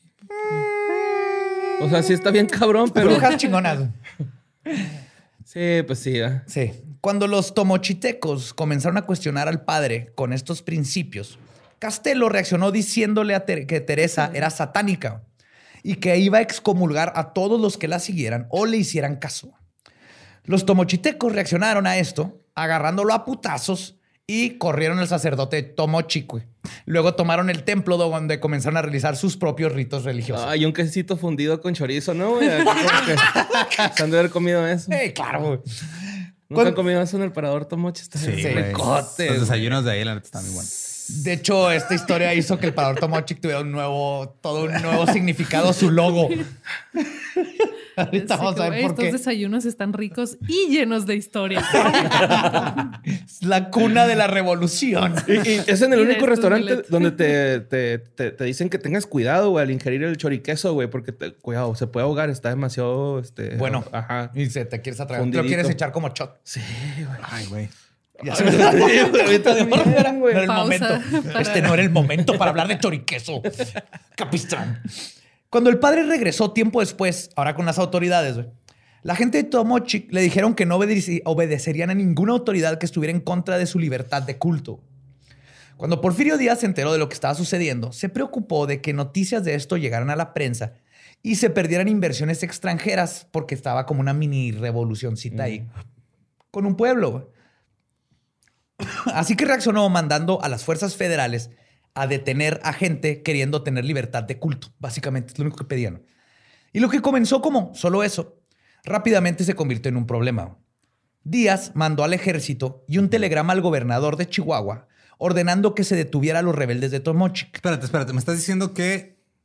O sea, sí está bien cabrón, pero... Brujas chingonas. Sí, pues sí, ¿eh? Sí. Cuando los tomochitecos comenzaron a cuestionar al padre con estos principios, Castelo reaccionó diciéndole a que Teresa era satánica y que iba a excomulgar a todos los que la siguieran o le hicieran caso. Los tomochitecos reaccionaron a esto agarrándolo a putazos y corrieron al sacerdote Tomochic, güey. Luego tomaron el templo donde comenzaron a realizar sus propios ritos religiosos. Ay, un quesito fundido con chorizo, ¿no, güey? Aquí como que se han de haber comido eso. Claro, güey. ¿Nunca han comido eso en el parador Tomochi? Está bien güey. ricote, Los güey. desayunos de ahí, la neta, están muy buenos. De hecho, esta historia hizo que el parador Tomochic tuviera todo un nuevo significado, su logo. Ahorita Así vamos que, a ver güey, por estos qué. desayunos están ricos y llenos de historia. Es la cuna de la revolución. Y es en el Y de único estos restaurante billetes. donde te dicen que tengas cuidado, güey, al ingerir el choriqueso, güey, porque, cuidado, se puede ahogar, está demasiado, Bueno, Ajá. y se te quieres atragar. Te lo Fundidito. quieres echar como shot. Sí, güey. Ay, güey. Ya se me ahorita de güey. no era el Pausa momento. para- Este no era el momento para hablar de choriqueso. Capistrán. Cuando el padre regresó tiempo después, ahora con las autoridades, güey, la gente de Tomochic le dijeron que no obedecerían a ninguna autoridad que estuviera en contra de su libertad de culto. Cuando Porfirio Díaz se enteró de lo que estaba sucediendo, se preocupó de que noticias de esto llegaran a la prensa y se perdieran inversiones extranjeras porque estaba como una mini revolucioncita ahí con un pueblo, güey. Así que reaccionó mandando a las fuerzas federales a detener a gente queriendo tener libertad de culto. Básicamente es lo único que pedían. Y lo que comenzó como solo eso, rápidamente se convirtió en un problema. Díaz mandó al ejército y un telegrama al gobernador de Chihuahua ordenando que se detuviera a los rebeldes de Tomochic. Espérate. Me estás diciendo que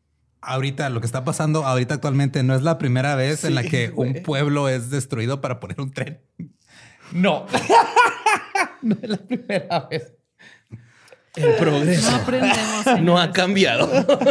ahorita, lo que está pasando ahorita actualmente no es la primera vez en la que un pueblo es destruido para poner un tren. No. No es la primera vez. El progreso No aprendemos. no ha señores. cambiado.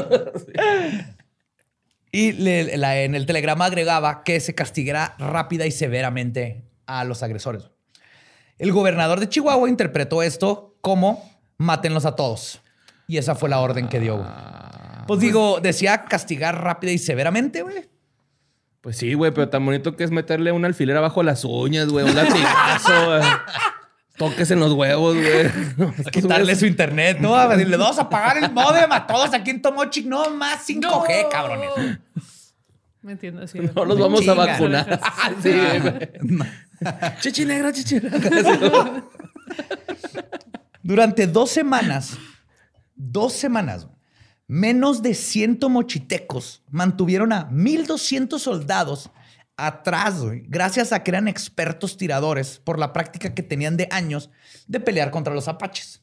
Y en el telegrama agregaba que se castigara rápida y severamente a los agresores. El gobernador de Chihuahua interpretó esto como mátenlos a todos. Y esa fue la orden que dio. Pues digo, decía castigar rápida y severamente, güey. Pues sí, güey, pero tan bonito que es meterle un alfiler abajo de las uñas, güey. Un latigazo, güey. Toques en los huevos, güey. Quitarle su internet, ¿no? A decirle, vamos a pagar el modem a todos aquí en Tomochic. No, más 5G, cabrones. Me entiendo, sí. No los vamos a Chinga. vacunar. Sí, güey. Chichi negra, chichi negra. Durante 2 semanas, menos de 100 mochitecos mantuvieron a 1,200 soldados atrás, güey, gracias a que eran expertos tiradores por la práctica que tenían de años de pelear contra los apaches.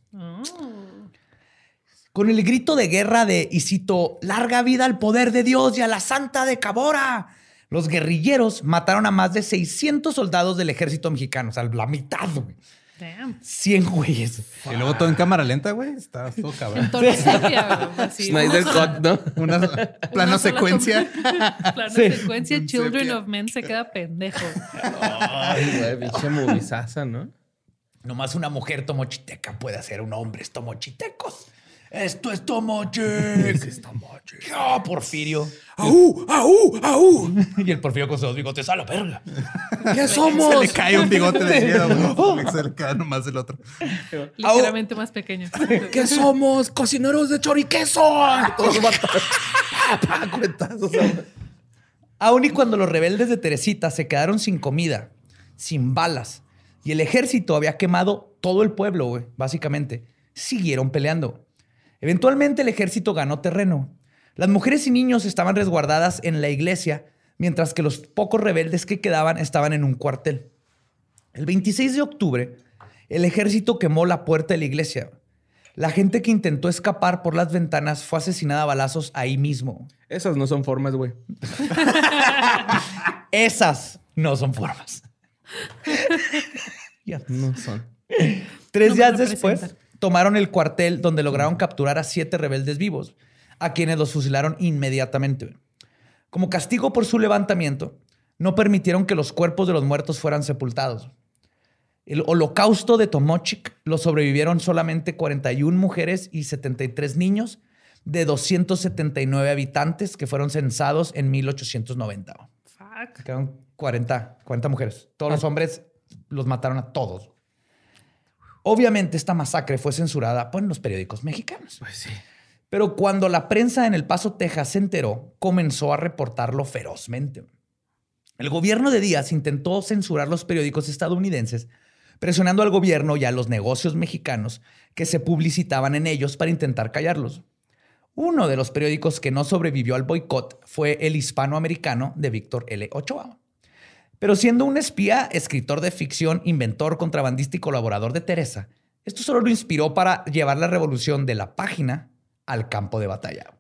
Con el grito de guerra de, y cito, larga vida al poder de Dios y a la Santa de Cabora, los guerrilleros mataron a más de 600 soldados del ejército mexicano, o sea, la mitad, güey. Damn. 100 güeyes. Y luego todo en cámara lenta, güey. Está todo cabrón. En Torreseria, güey. Así. Snyder Cut, ¿no? Una plano Una sola secuencia. Plano Sí. secuencia. Children of Men se queda pendejo. Ay, güey, pinche movizaza, ¿no? Nomás una mujer tomochiteca puede hacer un hombre tomochitecos. Esto es Tomochic. Es Tomochic. ¡Oh, Porfirio! ¡Aú! ¡Aú! ¡Aú! Y el Porfirio con sus bigotes a la verga. ¿Qué Se somos? le cae un bigote de miedo, güey. Se le cae nomás el otro. Ligeramente más pequeño. ¿Qué somos? ¡Cocineros de choriqueso! Todos cuentazos. Aún y cuando los rebeldes de Teresita se quedaron sin comida, sin balas, y el ejército había quemado todo el pueblo, güey, básicamente, siguieron peleando. Eventualmente el ejército ganó terreno. Las mujeres y niños estaban resguardadas en la iglesia, mientras que los pocos rebeldes que quedaban estaban en un cuartel. El 26 de octubre, el ejército quemó la puerta de la iglesia. La gente que intentó escapar por las ventanas fue asesinada a balazos ahí mismo. Esas no son formas, güey. Esas no son formas. Ya. No son. 3 No me días representan. después, tomaron el cuartel donde lograron capturar a 7 rebeldes vivos, a quienes los fusilaron inmediatamente. Como castigo por su levantamiento, no permitieron que los cuerpos de los muertos fueran sepultados. El holocausto de Tomochic lo sobrevivieron solamente 41 mujeres y 73 niños de 279 habitantes que fueron censados en 1890. Fuck. Quedaron 40 mujeres. Todos los hombres los mataron a todos. Obviamente esta masacre fue censurada por los periódicos mexicanos. Pues sí. Pero cuando la prensa en El Paso, Texas se enteró, comenzó a reportarlo ferozmente. El gobierno de Díaz intentó censurar los periódicos estadounidenses, presionando al gobierno y a los negocios mexicanos que se publicitaban en ellos para intentar callarlos. Uno de los periódicos que no sobrevivió al boicot fue El Hispanoamericano de Víctor L. Ochoa. Pero siendo un espía, escritor de ficción, inventor, contrabandista y colaborador de Teresa, esto solo lo inspiró para llevar la revolución de la página al campo de batalla.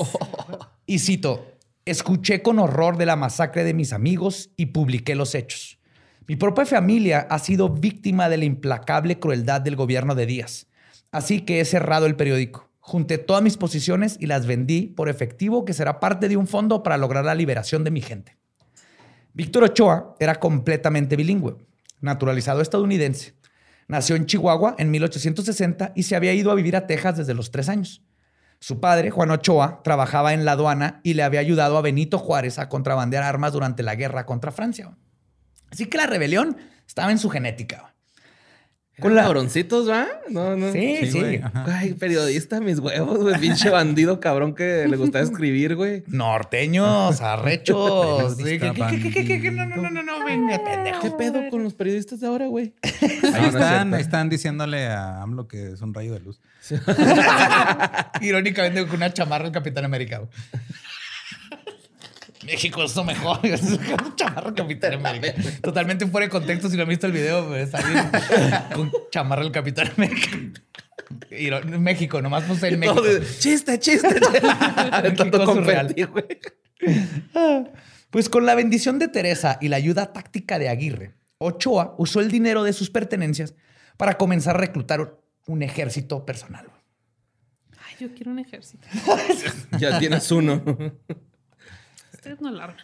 Y cito, escuché con horror de la masacre de mis amigos y publiqué los hechos. Mi propia familia ha sido víctima de la implacable crueldad del gobierno de Díaz. Así que he cerrado el periódico. Junté todas mis posiciones y las vendí por efectivo que será parte de un fondo para lograr la liberación de mi gente. Víctor Ochoa era completamente bilingüe, naturalizado estadounidense. Nació en Chihuahua en 1860 y se había ido a vivir a Texas desde los 3 años. Su padre, Juan Ochoa, trabajaba en la aduana y le había ayudado a Benito Juárez a contrabandear armas durante la guerra contra Francia. Así que la rebelión estaba en su genética. Con cabroncitos, ¿va? No, no. Sí, sí. güey. Ajá. Ay, periodista, mis huevos, güey. Pinche bandido cabrón que le gustaba escribir, güey. Norteños, arrechos. Sí, ¿Qué? No, venga, pendejo. ¿Qué pedo con los periodistas de ahora, güey? Ahí están diciéndole a AMLO que es un rayo de luz. Irónicamente con una chamarra del Capitán América. México es lo mejor. Es una chamarra del Capitán América. Totalmente fuera de contexto si no han visto el video. Pues, está bien. Con chamarra del Capitán América. Y en México, nomás puse en México. Chiste. México surreal. Confeti, güey. Pues con la bendición de Teresa y la ayuda táctica de Aguirre, Ochoa usó el dinero de sus pertenencias para comenzar a reclutar un ejército personal. Ay, yo quiero un ejército. Ya tienes uno. Ustedes no largan.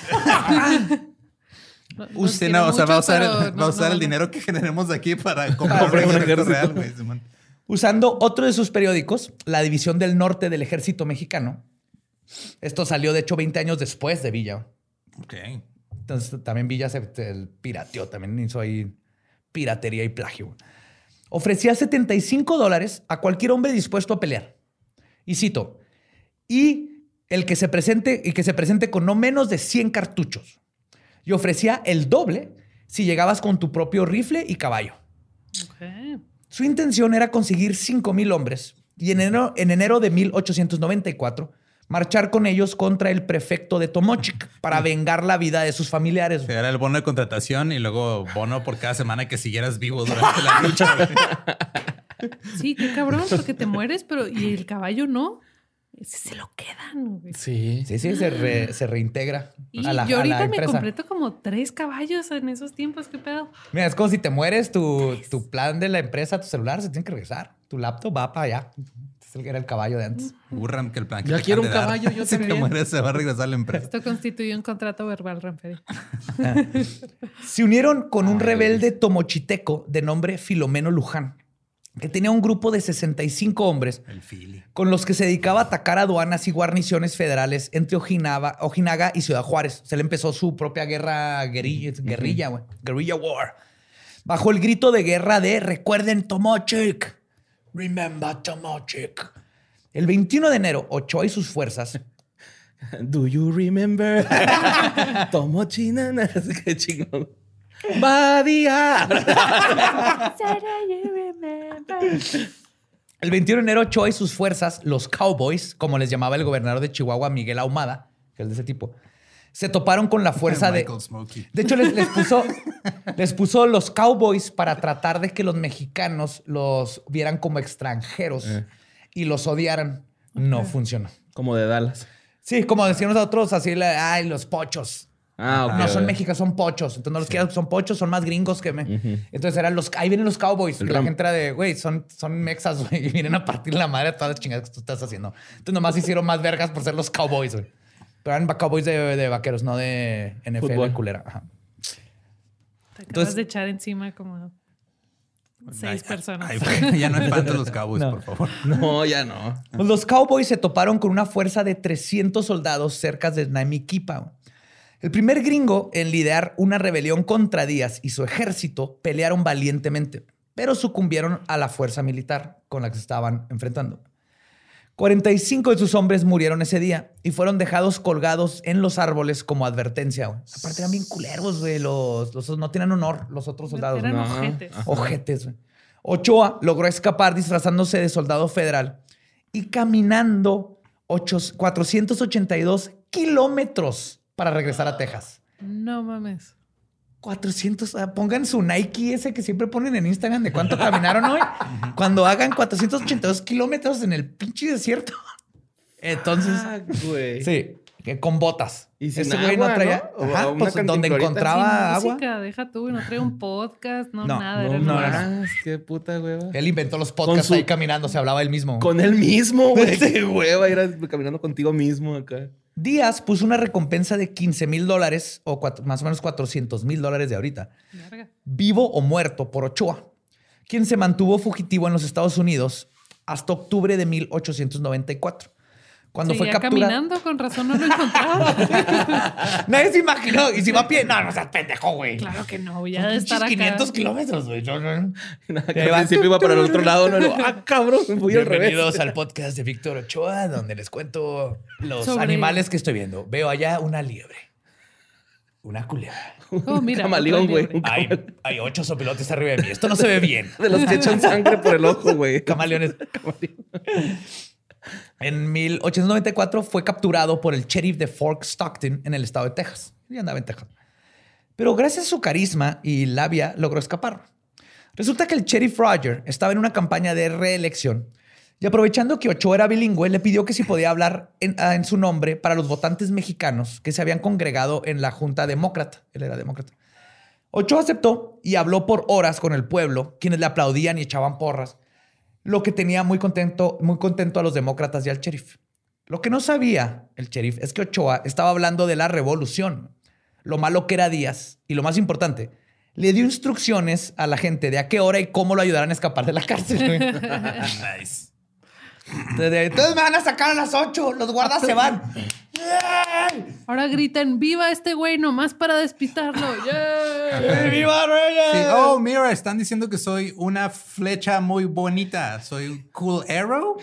Usted no, o sea, va a usar el dinero que generemos de aquí para comprar un ejército real, güey. Usando otro de sus periódicos, la División del Norte del Ejército Mexicano. Esto salió, de hecho, 20 años después de Villa. Ok. Entonces, también Villa se pirateó. También hizo ahí piratería y plagio. Ofrecía $75 a cualquier hombre dispuesto a pelear. Y cito, y que se presente con no menos de 100 cartuchos. Y ofrecía el doble si llegabas con tu propio rifle y caballo. Okay. Su intención era conseguir 5,000 hombres y en enero de 1894 marchar con ellos contra el prefecto de Tomochic para vengar la vida de sus familiares. Era el bono de contratación y luego bono por cada semana que siguieras vivo durante la lucha. Sí, qué cabrón, porque te mueres, pero y el caballo no. Se lo quedan, güey. Sí. Sí, se reintegra Y a la yo ahorita me empresa. completo como 3 caballos en esos tiempos. ¿Qué pedo? Mira, es como si te mueres, tu plan de la empresa, tu celular se tiene que regresar. Tu laptop va para allá. Es el que era el caballo de antes. Burran que el plan que Ya te quiero acaban un de dar. caballo, yo Si te también. mueres, se va a regresar la empresa. Esto constituye un contrato verbal, Ranferi. Se unieron con un rebelde tomochiteco de nombre Filomeno Luján, que tenía un grupo de 65 hombres El Fili. con los que se dedicaba a atacar aduanas y guarniciones federales entre Ojinaga y Ciudad Juárez. Se le empezó su propia guerrilla, güey. Guerrilla War. Bajo el grito de guerra de "Recuerden Tomochic. Remember Tomochic". El 21 de enero, Ochoa y sus fuerzas Do you remember? Tomochinana. Qué chingón. Badía. El 21 de enero, Ochoa y sus fuerzas, los Cowboys, como les llamaba el gobernador de Chihuahua, Miguel Ahumada, que es de ese tipo, se toparon con la fuerza de... Michael Smokey. De hecho, les puso los Cowboys para tratar de que los mexicanos los vieran como extranjeros y los odiaran. No funcionó. Como de Dallas. Sí, como decíamos nosotros, así, ay, los pochos. Ah, ok. No son mexicanos, son pochos. Entonces no los quieras, son pochos, son más gringos que me. Entonces eran ahí vienen los Cowboys. Y la gente era de, güey, son mexas, güey, y vienen a partir la madre de todas las chingadas que tú estás haciendo. Entonces nomás hicieron más vergas por ser los Cowboys, güey. Pero eran Cowboys de vaqueros, no de NFL Fútbol. culera. Ajá. Te acabas Entonces- de echar encima como 6 personas. Ay, ya no espantes los Cowboys, No. por favor. No, ya no. Pues los Cowboys se toparon con una fuerza de 300 soldados cerca de Namiquipa, güey. El primer gringo en liderar una rebelión contra Díaz y su ejército pelearon valientemente, pero sucumbieron a la fuerza militar con la que se estaban enfrentando. 45 de sus hombres murieron ese día y fueron dejados colgados en los árboles como advertencia, güey. Aparte eran bien culeros, güey. Los no tienen honor los otros soldados. Eran ¿no? ojetes. Ojetes, güey. Ochoa logró escapar disfrazándose de soldado federal y caminando 482 kilómetros para regresar a Texas. No mames. 400, pongan su Nike ese que siempre ponen en Instagram de cuánto caminaron hoy. Cuando hagan 482 kilómetros en el pinche desierto. Entonces, güey. sí, que con botas. Y sin ese güey agua, no traía, ¿no? O ajá, una pues donde cantimplorita. encontraba Sin agua. música, deja tú, no trae un podcast, no, No, nada. No, era no, nomás- más, qué puta hueva. Él inventó los podcasts Con su- ahí caminando, se hablaba él mismo. Con él mismo, güey. Qué hueva ir caminando contigo mismo acá. Díaz puso una recompensa de $15,000 o más o menos $400,000 de ahorita, Verga. vivo o muerto por Ochoa, quien se mantuvo fugitivo en los Estados Unidos hasta octubre de 1894. Cuando fue Seguía capturado. caminando, con razón no lo encontraba. Nadie se imaginó. Y si va a pie, no seas pendejo, güey. Claro que no, ya Son de estar pinches acá. 500 kilómetros, güey. Nada, que Ahí al va. principio iba para el otro lado. No, cabrón, me fui al revés. Bienvenidos al podcast de Víctor Ochoa, donde les cuento los Sobre- animales que estoy viendo. Veo allá una liebre, una culebra. Oh, mira, Camaleón, otra güey. liebre. Hay 8 sopilotes arriba de mí. Esto no se ve bien. De los que echan sangre por el ojo, güey. Camaleones. En 1894 fue capturado por el sheriff de Fort Stockton en el estado de Texas. Ya andaba en Texas. Pero gracias a su carisma y labia logró escapar. Resulta que el sheriff Roger estaba en una campaña de reelección y aprovechando que Ochoa era bilingüe, le pidió que si podía hablar en su nombre para los votantes mexicanos que se habían congregado en la Junta Demócrata. Él era demócrata. Ochoa aceptó y habló por horas con el pueblo, quienes le aplaudían y echaban porras, lo que tenía muy contento a los demócratas y al sheriff. Lo que no sabía el sheriff es que Ochoa estaba hablando de la revolución, lo malo que era Díaz y lo más importante, le dio instrucciones a la gente de a qué hora y cómo lo ayudaran a escapar de la cárcel. Nice. Entonces me van a sacar a las 8, los guardas se van. Ahora gritan, ¡viva este güey! Nomás para despistarlo. ¡Yeah! ¡Viva Reyes! Sí. Oh, mira, están diciendo que soy una flecha muy bonita. ¿Soy un cool arrow?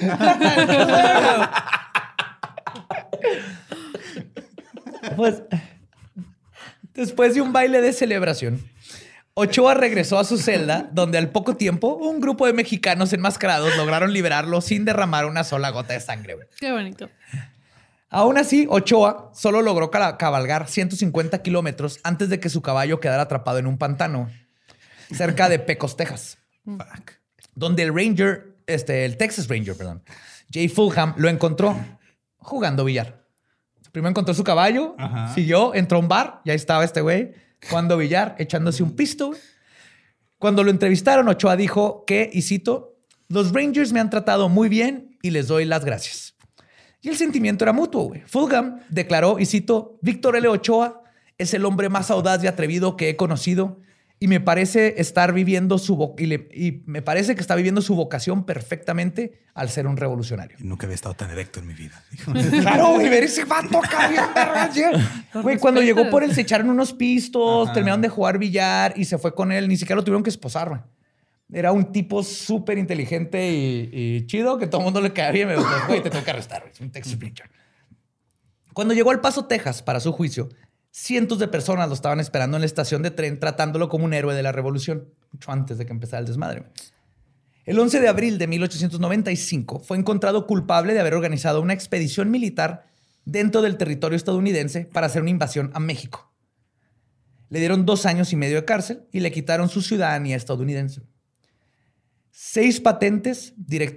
Pues, después de un baile de celebración, Ochoa regresó a su celda, donde al poco tiempo un grupo de mexicanos enmascarados lograron liberarlo sin derramar una sola gota de sangre. Güey. Qué bonito. Aún así, Ochoa solo logró cabalgar 150 kilómetros antes de que su caballo quedara atrapado en un pantano cerca de Pecos, Texas. Fuck. Donde el Texas Ranger, Jay Fulham, lo encontró jugando billar. Primero encontró su caballo, siguió, entró a un bar y ahí estaba este güey jugando billar, echándose un pisto. Güey. Cuando lo entrevistaron, Ochoa dijo que, y cito, los Rangers me han tratado muy bien y les doy las gracias. Y el sentimiento era mutuo. Güey. Fulham declaró, y cito, Víctor L. Ochoa es el hombre más audaz y atrevido que he conocido y me parece estar viviendo me parece que está viviendo su vocación perfectamente al ser un revolucionario. Nunca había estado tan erecto en mi vida. Claro, güey, ver ese vato acá bien. Güey, cuando llegó por él se echaron unos pistos, terminaron de jugar billar y se fue con él. Ni siquiera lo tuvieron que esposar, güey. Era un tipo súper inteligente y chido que todo el mundo le caía bien. Me dijo, güey, te tengo que arrestar, güey. Es un Texas Ranger. Cuando llegó al Paso, Texas, para su juicio, cientos de personas lo estaban esperando en la estación de tren, tratándolo como un héroe de la revolución, mucho antes de que empezara el desmadre. El 11 de abril de 1895 fue encontrado culpable de haber organizado una expedición militar dentro del territorio estadounidense para hacer una invasión a México. Le dieron 2 años y medio de cárcel y le quitaron su ciudadanía estadounidense. 6 patentes,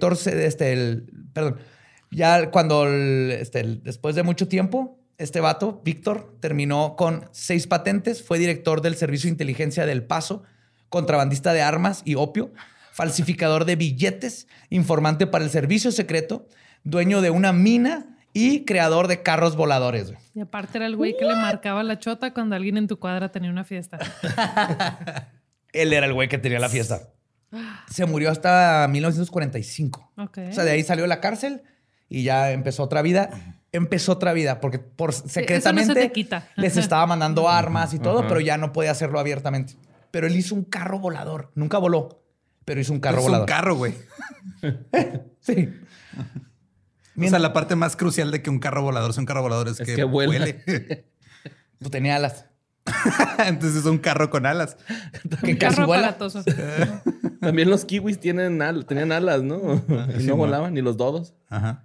después de mucho tiempo, este vato, Víctor, terminó con 6 patentes. Fue director del Servicio de Inteligencia del Paso, contrabandista de armas y opio, falsificador de billetes, informante para el servicio secreto, dueño de una mina y creador de carros voladores. Y aparte era el güey que le marcaba la chota cuando alguien en tu cuadra tenía una fiesta. Él era el güey que tenía la fiesta. Se murió hasta 1945. Okay. O sea, de ahí salió de la cárcel y ya empezó otra vida. Porque secretamente eso no se te quita. les estaba mandando armas y todo, pero ya no podía hacerlo abiertamente. Pero él hizo un carro volador. Nunca voló, pero hizo un carro volador. Es un carro, güey. Sí. O sea, la parte más crucial de que un carro volador sea un carro volador es que vuele. Pues tenía alas. Entonces es un carro con alas. Un carro aparatoso. También los kiwis tenían alas, ¿no? Y no volaban, ni los dodos. Ajá.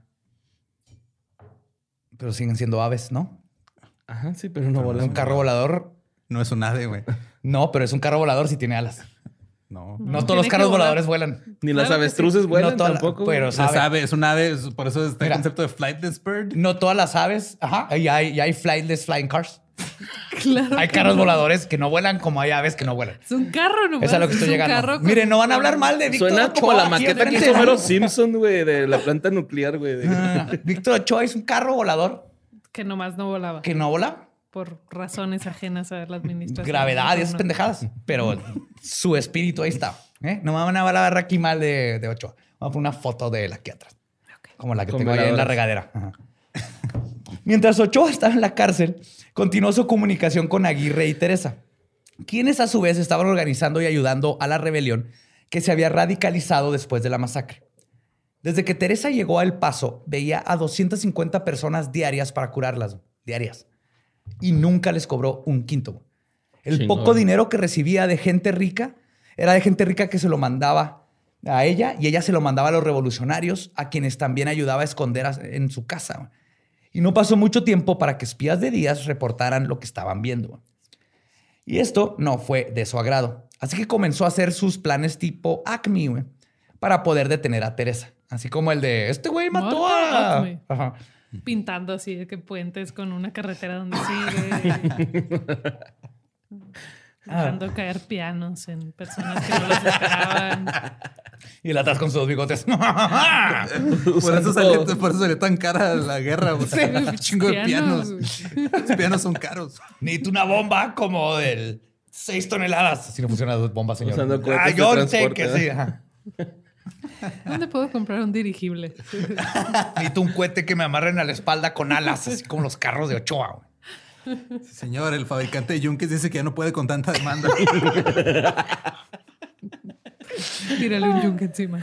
Pero siguen siendo aves, ¿no? Ajá, sí, pero no volaban. Un carro volador. No es un ave, güey. No, pero es un carro volador si tiene alas. No. No todos los carros voladores vuelan. Ni las avestruces vuelan No tampoco. pero Es ave, es un ave. Por eso está el concepto de flightless bird. No todas las aves. Ajá. Y hay flightless flying cars. Claro. Hay carros voladores que no vuelan como hay aves que no vuelan. Es un carro nomás. Es a lo que estoy llegando. Miren, no van a hablar mal de Víctor Ochoa. Suena como la maqueta que hizo enfrente. Homero Simpson, güey, de la planta nuclear, güey. Víctor Ochoa es un carro volador Que nomás no volaba. que no vola. Por razones ajenas a la administración. Gravedad y esas pendejadas. Pero su espíritu ahí está. No me van a hablar aquí mal de Ochoa. Vamos a poner una foto de él aquí atrás. Okay. Como la que tengo ahí en la regadera. Ajá. Mientras Ochoa estaba en la cárcel, continuó su comunicación con Aguirre y Teresa, quienes a su vez estaban organizando y ayudando a la rebelión que se había radicalizado después de la masacre. Desde que Teresa llegó a El Paso, veía a 250 personas diarias para curarlas. Diarias. Y nunca les cobró un quinto. El poco dinero que recibía de gente rica era de gente rica que se lo mandaba a ella y ella se lo mandaba a los revolucionarios, a quienes también ayudaba a esconder en su casa. Y no pasó mucho tiempo para que espías de Díaz reportaran lo que estaban viendo. Y esto no fue de su agrado. Así que comenzó a hacer sus planes tipo Acme, güey, para poder detener a Teresa. Así como el de, este güey mató a... Acme. Ajá. Pintando así de que puentes con una carretera donde sigue. Dejando caer pianos en personas que no los esperaban. Y el atrás con sus bigotes. Por eso salió tan cara la guerra. O sea, un chingo de pianos. Los pianos son caros. Necesito una bomba como del 6 toneladas. Así no funcionan las bombas, señor. Usando cohetes de yo sé transporte, que sí. Ajá. ¿Dónde puedo comprar un dirigible? Necesito un cohete que me amarren a la espalda con alas, así como los carros de Ochoa, güey. Sí, señor, el fabricante de yunques dice que ya no puede con tanta demanda. Tírale un yunque encima.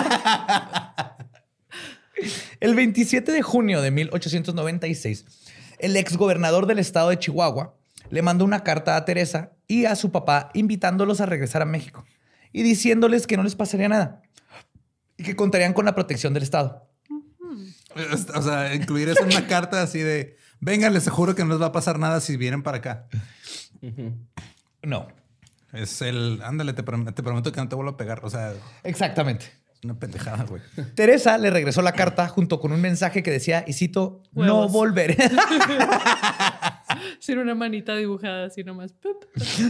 El 27 de junio de 1896, el exgobernador del estado de Chihuahua le mandó una carta a Teresa y a su papá invitándolos a regresar a México y diciéndoles que no les pasaría nada y que contarían con la protección del estado. O sea, incluir eso en una carta así de, vengan, les juro que no les va a pasar nada si vienen para acá. No. Es el, ándale, te prometo que no te vuelvo a pegar. O sea, Es una pendejada, güey. Teresa le regresó la carta junto con un mensaje que decía, y cito, no Huevos. volveré. Sin una manita dibujada así nomás. ¡Pup!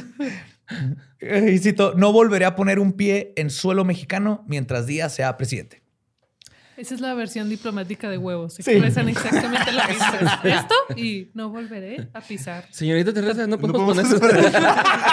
Y cito, no volveré a poner un pie en suelo mexicano mientras Díaz sea presidente. Esa es la versión diplomática de huevos. Se Sí. expresan exactamente lo mismo. Esto y no volveré a pisar. Señorita Teresa, no podemos podemos poner eso.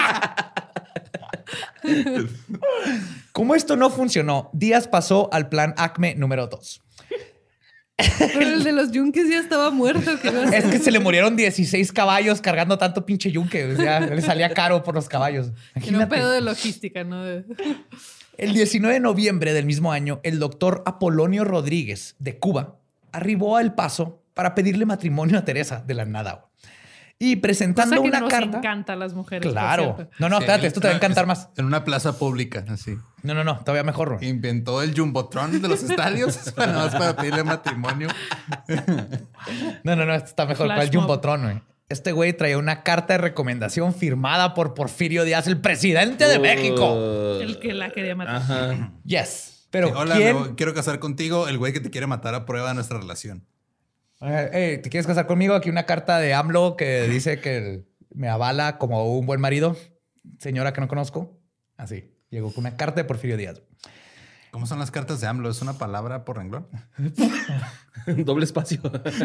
Como esto no funcionó, Díaz pasó al plan ACME número 2. Pero el de los yunques ya estaba muerto. ¿Qué iba a hacer? Es que se le murieron 16 caballos cargando tanto pinche yunque. O sea, le salía caro por los caballos. Era un Imagínate. pedo de logística, ¿no? El 19 de noviembre del mismo año, el doctor Apolonio Rodríguez de Cuba arribó a El Paso para pedirle matrimonio a Teresa de la nada. Güey. Y presentando Cosa que una nos carta. encanta a las mujeres. por Claro. cierto. No, Sí, espérate, esto te va a encantar más. En una plaza pública, así. No, todavía mejor. Güey. Inventó el Jumbotron de los estadios nada más para pedirle matrimonio. No, esto está mejor. Flash ¿Cuál mob. Jumbotron, güey? Este güey traía una carta de recomendación firmada por Porfirio Díaz, el presidente de México. El que la quería matar. Ajá. Yes. Pero Hola, ¿quién? quiero casar contigo, el güey que te quiere matar a prueba de nuestra relación. ¿Te quieres casar conmigo? Aquí una carta de AMLO que dice que me avala como un buen marido. Señora que no conozco. Así. Llegó con una carta de Porfirio Díaz. ¿Cómo son las cartas de AMLO? ¿Es una palabra por renglón? Doble espacio.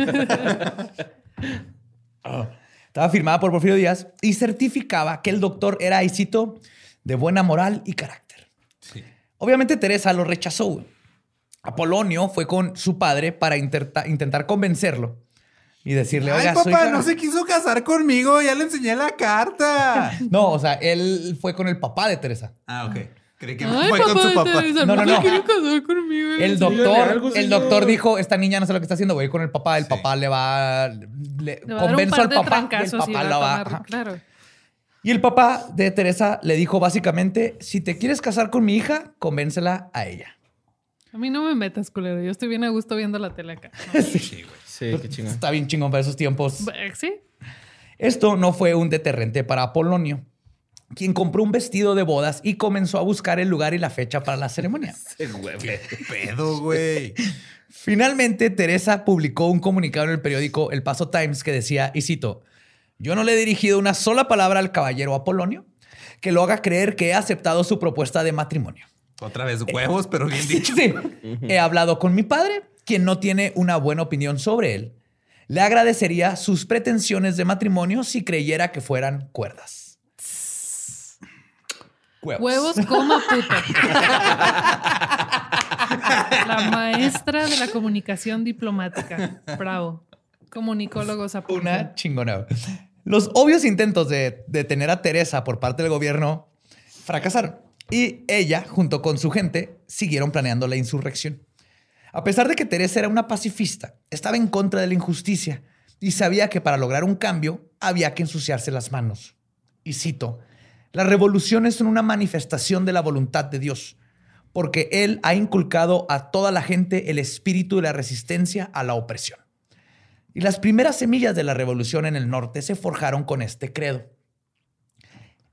Estaba firmada por Porfirio Díaz y certificaba que el doctor era, y cito, de buena moral y carácter. Sí. Obviamente Teresa lo rechazó. Güey. Apolonio fue con su padre para intentar convencerlo y decirle, oiga, Ay, papá, su hija... no se quiso casar conmigo. Ya le enseñé la carta. No, o sea, él fue con el papá de Teresa. Ah, ok. Creí que Ay, fue con su de papá. Teresa, No. se quiere casar conmigo. El doctor dijo, esta niña no sé lo que está haciendo, voy a ir con el papá. El papá le va... Le va a dar un convenzo par al de papá y el trancazos y papá va la a va... tomar- ajá. Claro. Y el papá de Teresa le dijo básicamente, si te quieres casar con mi hija, convéncela a ella. A mí no me metas, culero. Yo estoy bien a gusto viendo la tele acá. Sí, güey. Sí, qué chingón. Está bien chingón para esos tiempos. Sí. Esto no fue un deterrente para Apolonio, quien compró un vestido de bodas y comenzó a buscar el lugar y la fecha para la ceremonia. ¿Qué pedo, güey? Finalmente, Teresa publicó un comunicado en el periódico El Paso Times que decía, y cito, yo no le he dirigido una sola palabra al caballero Apolonio que lo haga creer que he aceptado su propuesta de matrimonio. Otra vez huevos, pero bien dicho. Sí. He hablado con mi padre, quien no tiene una buena opinión sobre él. Le agradecería sus pretensiones de matrimonio si creyera que fueran cuerdas. Huevos, coma, puta. La maestra de la comunicación diplomática. Bravo. Comunicólogos apuntan. Una chingona. Los obvios intentos de detener a Teresa por parte del gobierno fracasaron. Y ella, junto con su gente, siguieron planeando la insurrección. A pesar de que Teresa era una pacifista, estaba en contra de la injusticia y sabía que para lograr un cambio había que ensuciarse las manos. Y cito, las revoluciones son una manifestación de la voluntad de Dios, porque Él ha inculcado a toda la gente el espíritu de la resistencia a la opresión. Y las primeras semillas de la revolución en el norte se forjaron con este credo.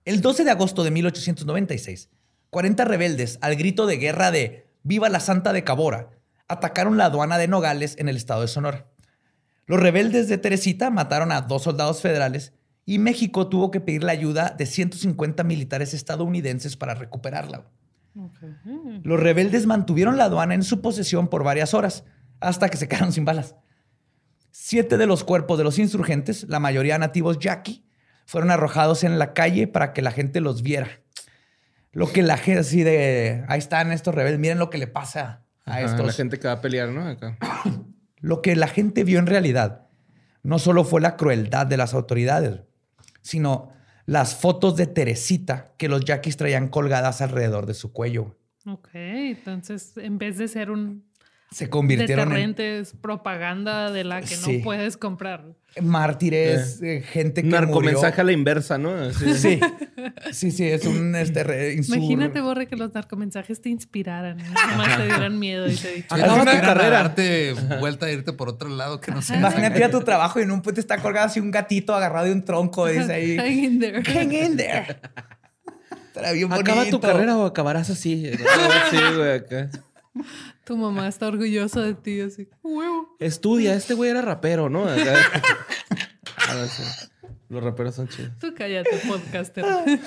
El 12 de agosto de 1896, 40 rebeldes, al grito de guerra de ¡Viva la Santa de Cabora!, atacaron la aduana de Nogales en el estado de Sonora. Los rebeldes de Teresita mataron a 2 soldados federales y México tuvo que pedir la ayuda de 150 militares estadounidenses para recuperarla. Okay. Los rebeldes mantuvieron la aduana en su posesión por varias horas, hasta que se quedaron sin balas. 7 de los cuerpos de los insurgentes, la mayoría nativos yaqui, fueron arrojados en la calle para que la gente los viera. Lo que la gente así de... Ahí están estos rebeldes, miren lo que le pasa a estos. La gente que va a pelear, ¿no? Acá. Lo que la gente vio en realidad no solo fue la crueldad de las autoridades, sino las fotos de Teresita que los yaquis traían colgadas alrededor de su cuello. Ok, entonces en vez de ser un... Se convirtieron deterrentes, propaganda de la que no puedes comprar. Mártires, gente que narcomensaje murió. A la inversa, ¿no? Sí, es un... Imagínate, Borre, que los narcomensajes te inspiraran. Nomás te dieran miedo y te dijeran... Acaba tu carrera. Darte vuelta a irte por otro lado que no sé. Imagínate ir a tu trabajo y en un puente está colgado así un gatito agarrado de un tronco. Dice ahí... Hang in there. Hang in there. Estará bien bonito. Acaba tu carrera o acabarás así. Sí, güey, acá. Tu mamá está orgullosa de ti, así, huevo. Estudia, este güey era rapero, ¿no? Acá. Sí. Los raperos son chidos. Tú cállate, podcaster.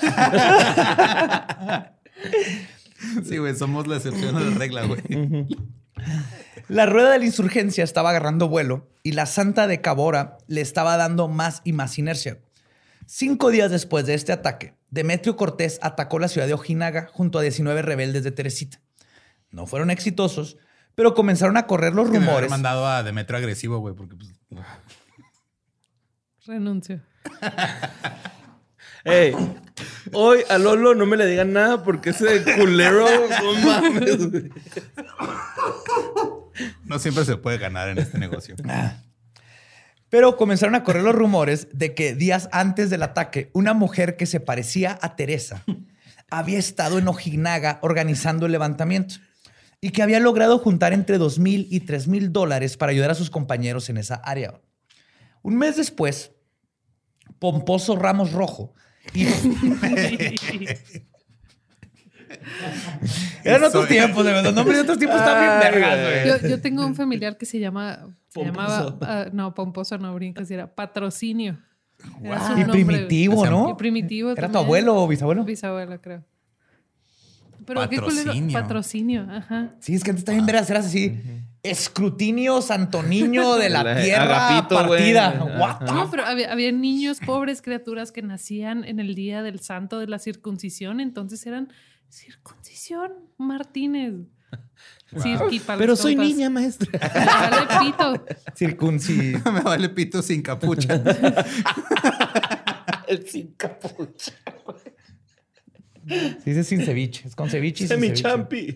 Sí, güey, somos la excepción a la regla, güey. La rueda de la insurgencia estaba agarrando vuelo y la Santa de Cabora le estaba dando más y más inercia. 5 días después de este ataque, Demetrio Cortés atacó la ciudad de Ojinaga junto a 19 rebeldes de Teresita. No fueron exitosos, pero comenzaron a correr los rumores. Me mandado a Demetrio agresivo, güey, porque pues... Renuncio. Ey, hoy a Lolo no me le digan nada porque ese culero, no mames, güey. No siempre se puede ganar en este negocio. Pero comenzaron a correr los rumores de que días antes del ataque, una mujer que se parecía a Teresa había estado en Ojinaga organizando el levantamiento y que había logrado juntar entre $2,000 y $3,000 para ayudar a sus compañeros en esa área. Un mes después, Pomposo Ramos Rojo y... Eran otros tiempos, de verdad. Los nombres de otros tiempos están bien vergas, güey. Yo tengo un familiar que se llamaba... Pomposo no brincas, era Patrocinio. Era su y nombre, Primitivo, güey. ¿no? Y Primitivo ¿Era también. tu abuelo o bisabuelo? Bisabuelo, creo. Pero Patrocinio. ¿qué Patrocinio, ajá. Sí, es que antes también verás, eras así. Escrutinio Santo Niño de la tierra Agapito, partida. güey. What the No, pero había niños, pobres criaturas que nacían en el día del santo de la circuncisión. Entonces eran circuncisión Martínez. Cirqui para Pero los soy compas. niña, maestra. Vale, pito. Circunci... Me vale pito sin capucha. El sin capucha. Sí, dice sin ceviche. Es con ceviche y sin ceviche. Semichampi.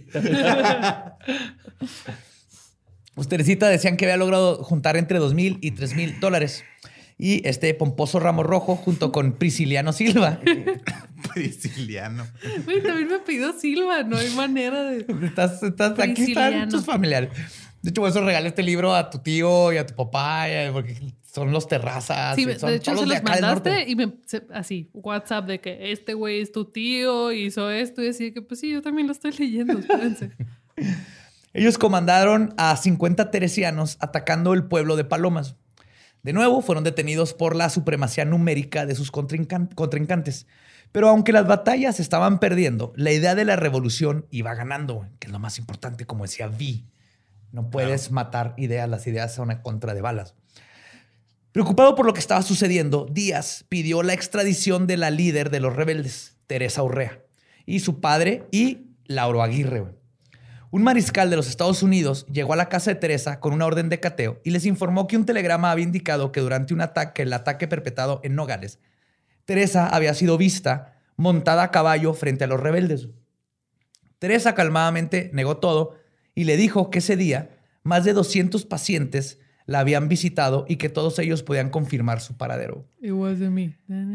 Pues Teresita decían que había logrado juntar entre $2,000 y $3,000. Y este Pomposo Ramos Rojo junto con Prisciliano Silva. Prisciliano. Güey, también me pidió Silva. No hay manera de... Aquí están tus familiares. De hecho, por eso regalé este libro a tu tío y a tu papá, porque son los Terrazas. Sí, son de hecho todos se de los acá del norte. mandaste y así, WhatsApp de que este güey es tu tío, hizo esto y así que pues sí, yo también lo estoy leyendo, espérense. Ellos comandaron a 50 teresianos atacando el pueblo de Palomas. De nuevo, fueron detenidos por la supremacía numérica de sus contrincantes. Pero aunque las batallas estaban perdiendo, la idea de la revolución iba ganando, que es lo más importante, como decía Vi. No puedes matar ideas, las ideas son a contra de balas. Preocupado por lo que estaba sucediendo, Díaz pidió la extradición de la líder de los rebeldes, Teresa Urrea, y su padre y Lauro Aguirre. Un mariscal de los Estados Unidos llegó a la casa de Teresa con una orden de cateo y les informó que un telegrama había indicado que durante el ataque perpetrado en Nogales, Teresa había sido vista montada a caballo frente a los rebeldes. Teresa calmadamente negó todo y le dijo que ese día más de 200 pacientes la habían visitado y que todos ellos podían confirmar su paradero. It wasn't me.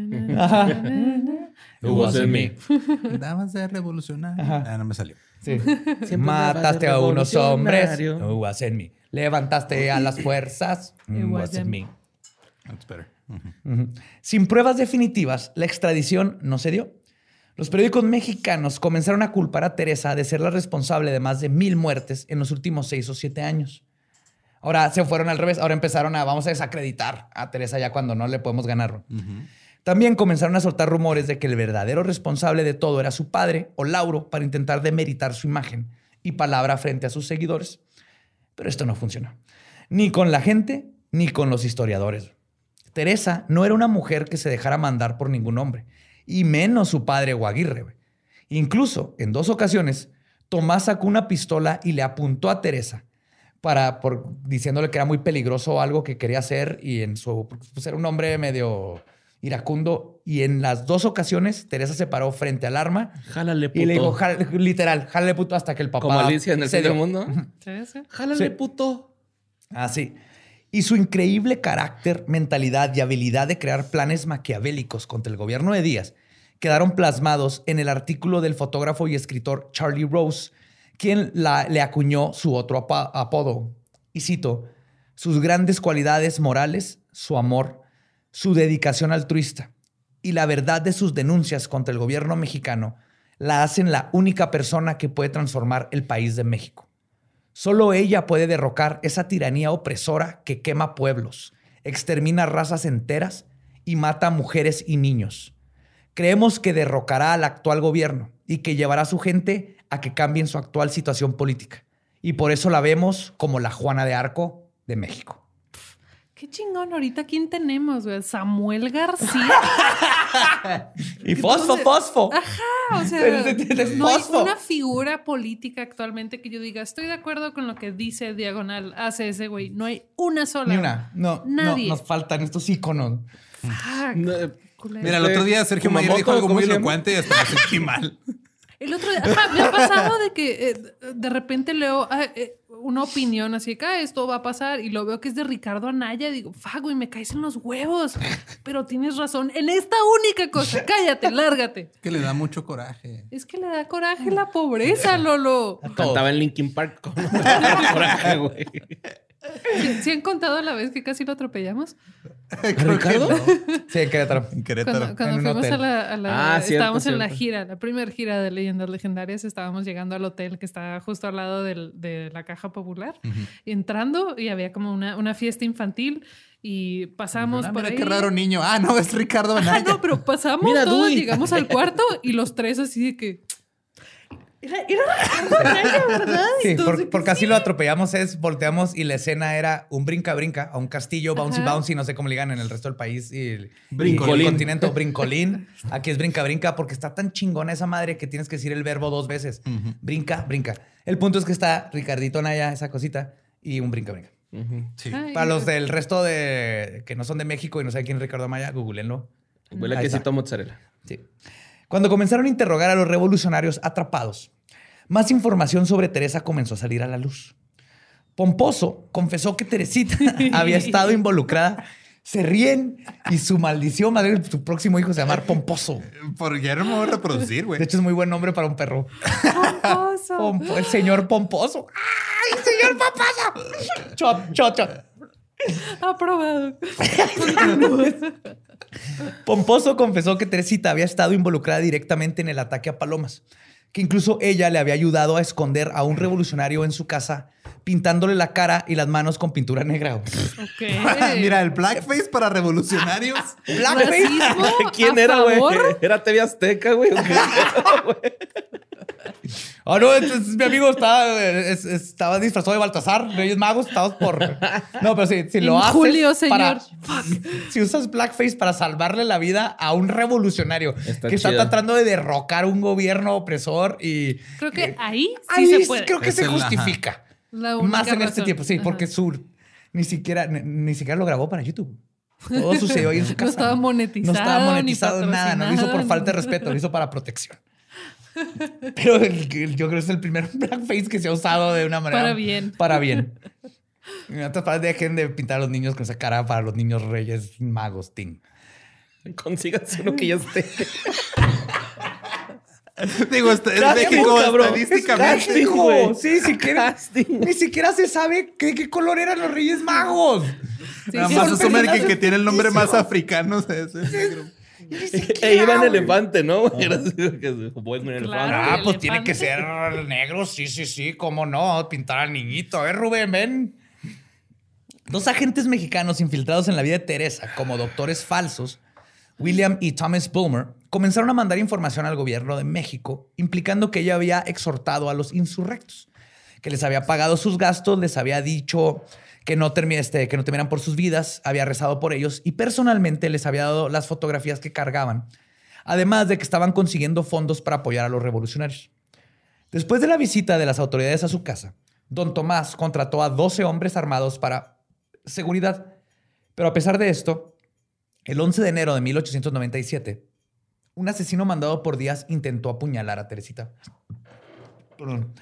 It wasn't me. Damas de revolucionar. No me salió. Sí. Mataste a unos hombres. It wasn't me. Levantaste a las fuerzas. It wasn't me. That's better. Sin pruebas definitivas, la extradición no se dio. Los periódicos mexicanos comenzaron a culpar a Teresa de ser la responsable de más de 1,000 muertes en los últimos 6 o 7 años. Ahora se fueron al revés. Ahora empezaron vamos a desacreditar a Teresa ya cuando no le podemos ganar. También comenzaron a soltar rumores de que el verdadero responsable de todo era su padre o Lauro para intentar demeritar su imagen y palabra frente a sus seguidores. Pero esto no funcionó. Ni con la gente, ni con los historiadores. Teresa no era una mujer que se dejara mandar por ningún hombre, y menos su padre o Aguirre. Incluso, en 2 ocasiones, Tomás sacó una pistola y le apuntó a Teresa diciéndole que era muy peligroso algo que quería hacer y pues era un hombre medio iracundo. Y en las 2 ocasiones, Teresa se paró frente al arma. Jálale, puto. Y le dijo, literal, jálale, puto, hasta que el papá... Como Alicia en el fin del mundo. Sí. Jálale, Sí. puto. Así. Y su increíble carácter, mentalidad y habilidad de crear planes maquiavélicos contra el gobierno de Díaz quedaron plasmados en el artículo del fotógrafo y escritor Charlie Rose, quien le acuñó su otro apodo. Y cito, sus grandes cualidades morales, su amor, su dedicación altruista y la verdad de sus denuncias contra el gobierno mexicano la hacen la única persona que puede transformar el país de México. Solo ella puede derrocar esa tiranía opresora que quema pueblos, extermina razas enteras y mata a mujeres y niños. Creemos que derrocará al actual gobierno y que llevará a su gente a que cambien su actual situación política. Y por eso la vemos como la Juana de Arco de México. Qué chingón. Ahorita, ¿quién tenemos, güey? Samuel García. Y Fosfo. Ajá, o sea, no hay una figura política actualmente que yo diga, estoy de acuerdo con lo que dice Diagonal, hace ese güey. No hay una sola. Ni una. No, Nadie. nos faltan estos íconos. Fuck. No, Culero. Mira, el otro día Sergio Mayer Kumamoto, dijo algo ¿cómo muy se llama? elocuente y hasta me sentí mal. El otro día, me ha pasado de que de repente leo una opinión así que esto va a pasar y lo veo que es de Ricardo Anaya. Digo, fuck, güey, me caes en los huevos. Pero tienes razón en esta única cosa. Cállate, lárgate. Que le da mucho coraje. Es que le da coraje la pobreza, Lolo. Cantaba en Linkin Park con coraje, güey. ¿Sí han contado la vez que casi lo atropellamos? ¿Ricardo? Sí, en Querétaro. En Querétaro. Cuando En un fuimos hotel. Cierto, estábamos en la cierto. gira, la primera gira de Leyendas Legendarias, estábamos llegando al hotel que está justo al lado de la Caja Popular, entrando y había como una fiesta infantil y pasamos por Mira ahí. qué raro niño. Ah, no, es Ricardo Ajá, Anaya. no, pero pasamos Mira, todos, Dewey. llegamos al cuarto y los 3 así de que... Era Ricardo Anaya, ¿verdad? Sí, Entonces, porque así lo atropellamos, volteamos y la escena era un brinca-brinca a un castillo, bouncy, no sé cómo le digan en el resto del país. Y el Brincolín. continente, brincolín. Aquí es brinca-brinca porque está tan chingona esa madre que tienes que decir el verbo 2 veces. Brinca. El punto es que está Ricardito Anaya, esa cosita, y un brinca-brinca. Sí. Ay, Para los del resto de que no son de México y no saben quién es Ricardo Anaya, googleenlo. Huele a Ahí está. quesito mozzarella. Sí. Cuando comenzaron a interrogar a los revolucionarios atrapados, más información sobre Teresa comenzó a salir a la luz. Pomposo confesó que Teresita había estado involucrada. Se ríen y su maldición, madre, su próximo hijo se llama Pomposo. Porque ya no me voy a reproducir, De güey. hecho, es muy buen nombre para un perro. Pomposo. El señor Pomposo. ¡Ay, señor Pomposo! Chot. Aprobado. Pomposo confesó que Teresita había estado involucrada directamente en el ataque a Palomas, que incluso ella le había ayudado a esconder a un revolucionario en su casa, pintándole la cara y las manos con pintura negra. Ok. Mira, el blackface para revolucionarios. ¿Racismo? ¿Quién ¿A era, güey? favor? ¿Era TV Azteca, güey? ¿O qué? Oh, no, entonces mi amigo estaba disfrazado de Baltasar, Reyes Magos, estábamos por... No, pero si lo En haces julio, señor. Si usas blackface para salvarle la vida a un revolucionario Está que está chido. tratando de derrocar un gobierno opresor y... Creo que ahí sí Ahí se puede. creo que Es se el- justifica. La única Más en este razón. tiempo, sí, Ajá. porque ni siquiera lo grabó para YouTube. Todo sucedió ahí en su casa. No estaba monetizado. No estaba ni monetizado nada. No lo hizo por patrocinado, falta de ni- respeto, lo hizo para protección. Pero yo creo que es el primer blackface que se ha usado de una manera... Para bien. Para bien. En otras palabras, dejen de pintar a los niños con esa cara para los niños reyes magos, ting. Consíganse uno que ya esté. Digo, es Casting, México cabrón. estadísticamente. Casting, güey. Sí, siquiera, Casting. ni siquiera se sabe de qué color eran los reyes magos. Sí, Nada sí, más son asumen personas que tiene el nombre más ficticios. africano. Es negro. Iba en elefante, ¿no? Era así que voy en elefante. Claro. Pues tiene que ser negro. Sí. ¿Cómo no? Pintar al niñito. Rubén, ven. 2 agentes mexicanos infiltrados en la vida de Teresa como doctores falsos, William y Thomas Bulmer, comenzaron a mandar información al gobierno de México, implicando que ella había exhortado a los insurrectos, que les había pagado sus gastos, les había dicho que no temieran por sus vidas, había rezado por ellos y personalmente les había dado las fotografías que cargaban, además de que estaban consiguiendo fondos para apoyar a los revolucionarios. Después de la visita de las autoridades a su casa, don Tomás contrató a 12 hombres armados para seguridad. Pero a pesar de esto, el 11 de enero de 1897, un asesino mandado por Díaz intentó apuñalar a Teresita. Perdón.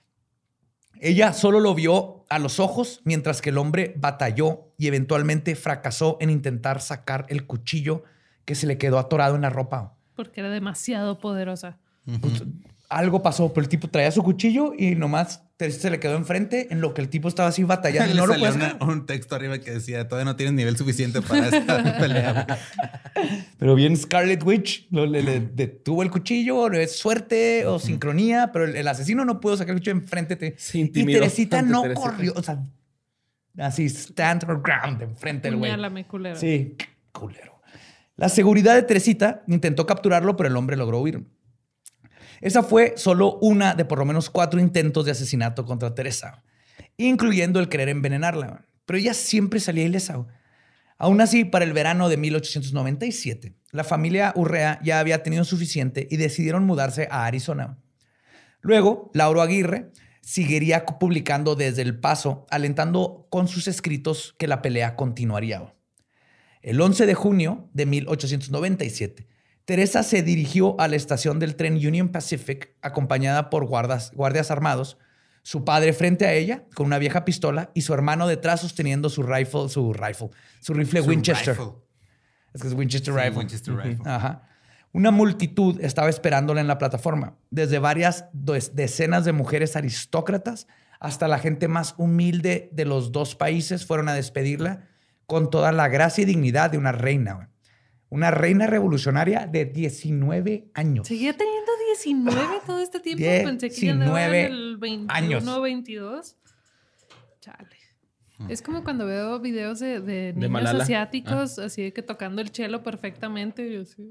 Ella solo lo vio a los ojos, mientras que el hombre batalló y eventualmente fracasó en intentar sacar el cuchillo que se le quedó atorado en la ropa. Porque era demasiado poderosa. Pues, algo pasó, pero el tipo traía su cuchillo y nomás se le quedó enfrente en lo que el tipo estaba así batallando. Le No lo salió puedes... un texto arriba que decía, todavía no tienes nivel suficiente para esta pelea. Pero bien Scarlet Witch le detuvo el cuchillo, es suerte o sincronía, pero el asesino no pudo sacar el cuchillo enfrente. Y Teresita no corrió, o sea, así stand her ground enfrente del güey. Puñálame, culero. Sí, culero. La seguridad de Teresita intentó capturarlo, pero el hombre logró huir. Esa fue solo una de por lo menos 4 intentos de asesinato contra Teresa, incluyendo el querer envenenarla. Pero ella siempre salía ilesa. Aún así, para el verano de 1897, la familia Urrea ya había tenido suficiente y decidieron mudarse a Arizona. Luego, Lauro Aguirre seguiría publicando desde El Paso, alentando con sus escritos que la pelea continuaría. El 11 de junio de 1897, Teresa se dirigió a la estación del tren Union Pacific acompañada por guardias armados, su padre frente a ella con una vieja pistola y su hermano detrás sosteniendo su rifle Winchester. Es que es Winchester Rifle. Winchester Rifle. Ajá. Una multitud estaba esperándola en la plataforma, desde varias decenas de mujeres aristócratas hasta la gente más humilde de los 2 países fueron a despedirla con toda la gracia y dignidad de una reina. Una reina revolucionaria de 19 años. Seguía teniendo 19 todo este tiempo. Pensé que ya andaba en el 21, 22. Chale. Es como cuando veo videos de niños Malala. asiáticos, así de que tocando el cello perfectamente. Y así,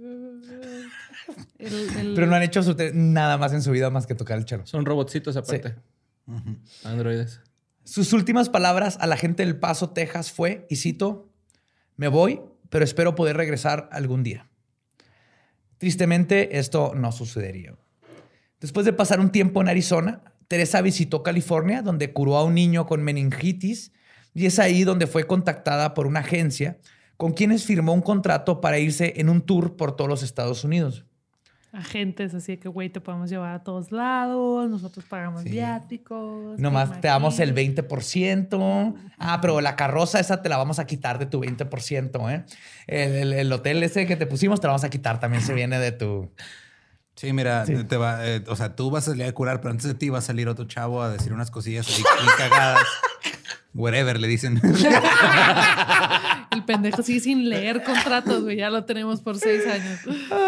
Pero no han hecho nada más en su vida más que tocar el cello. Son robotcitos aparte. Sí. Androides. Sus últimas palabras a la gente del Paso, Texas fue, y cito, "Me voy, pero espero poder regresar algún día". Tristemente, esto no sucedería. Después de pasar un tiempo en Arizona, Teresa visitó California, donde curó a un niño con meningitis, y es ahí donde fue contactada por una agencia con quienes firmó un contrato para irse en un tour por todos los Estados Unidos. Agentes, así de que, güey, te podemos llevar a todos lados, nosotros pagamos viáticos. Nomás te damos el 20%. Pero la carroza esa te la vamos a quitar de tu 20%, ¿eh? El hotel ese que te pusimos te la vamos a quitar, también se viene de tu... Sí, mira, o sea, tú vas a salir a curar, pero antes de ti va a salir otro chavo a decir unas cosillas ahí cagadas. Whatever, le dicen. El pendejo sigue sin leer contratos, güey. Ya lo tenemos por 6 años.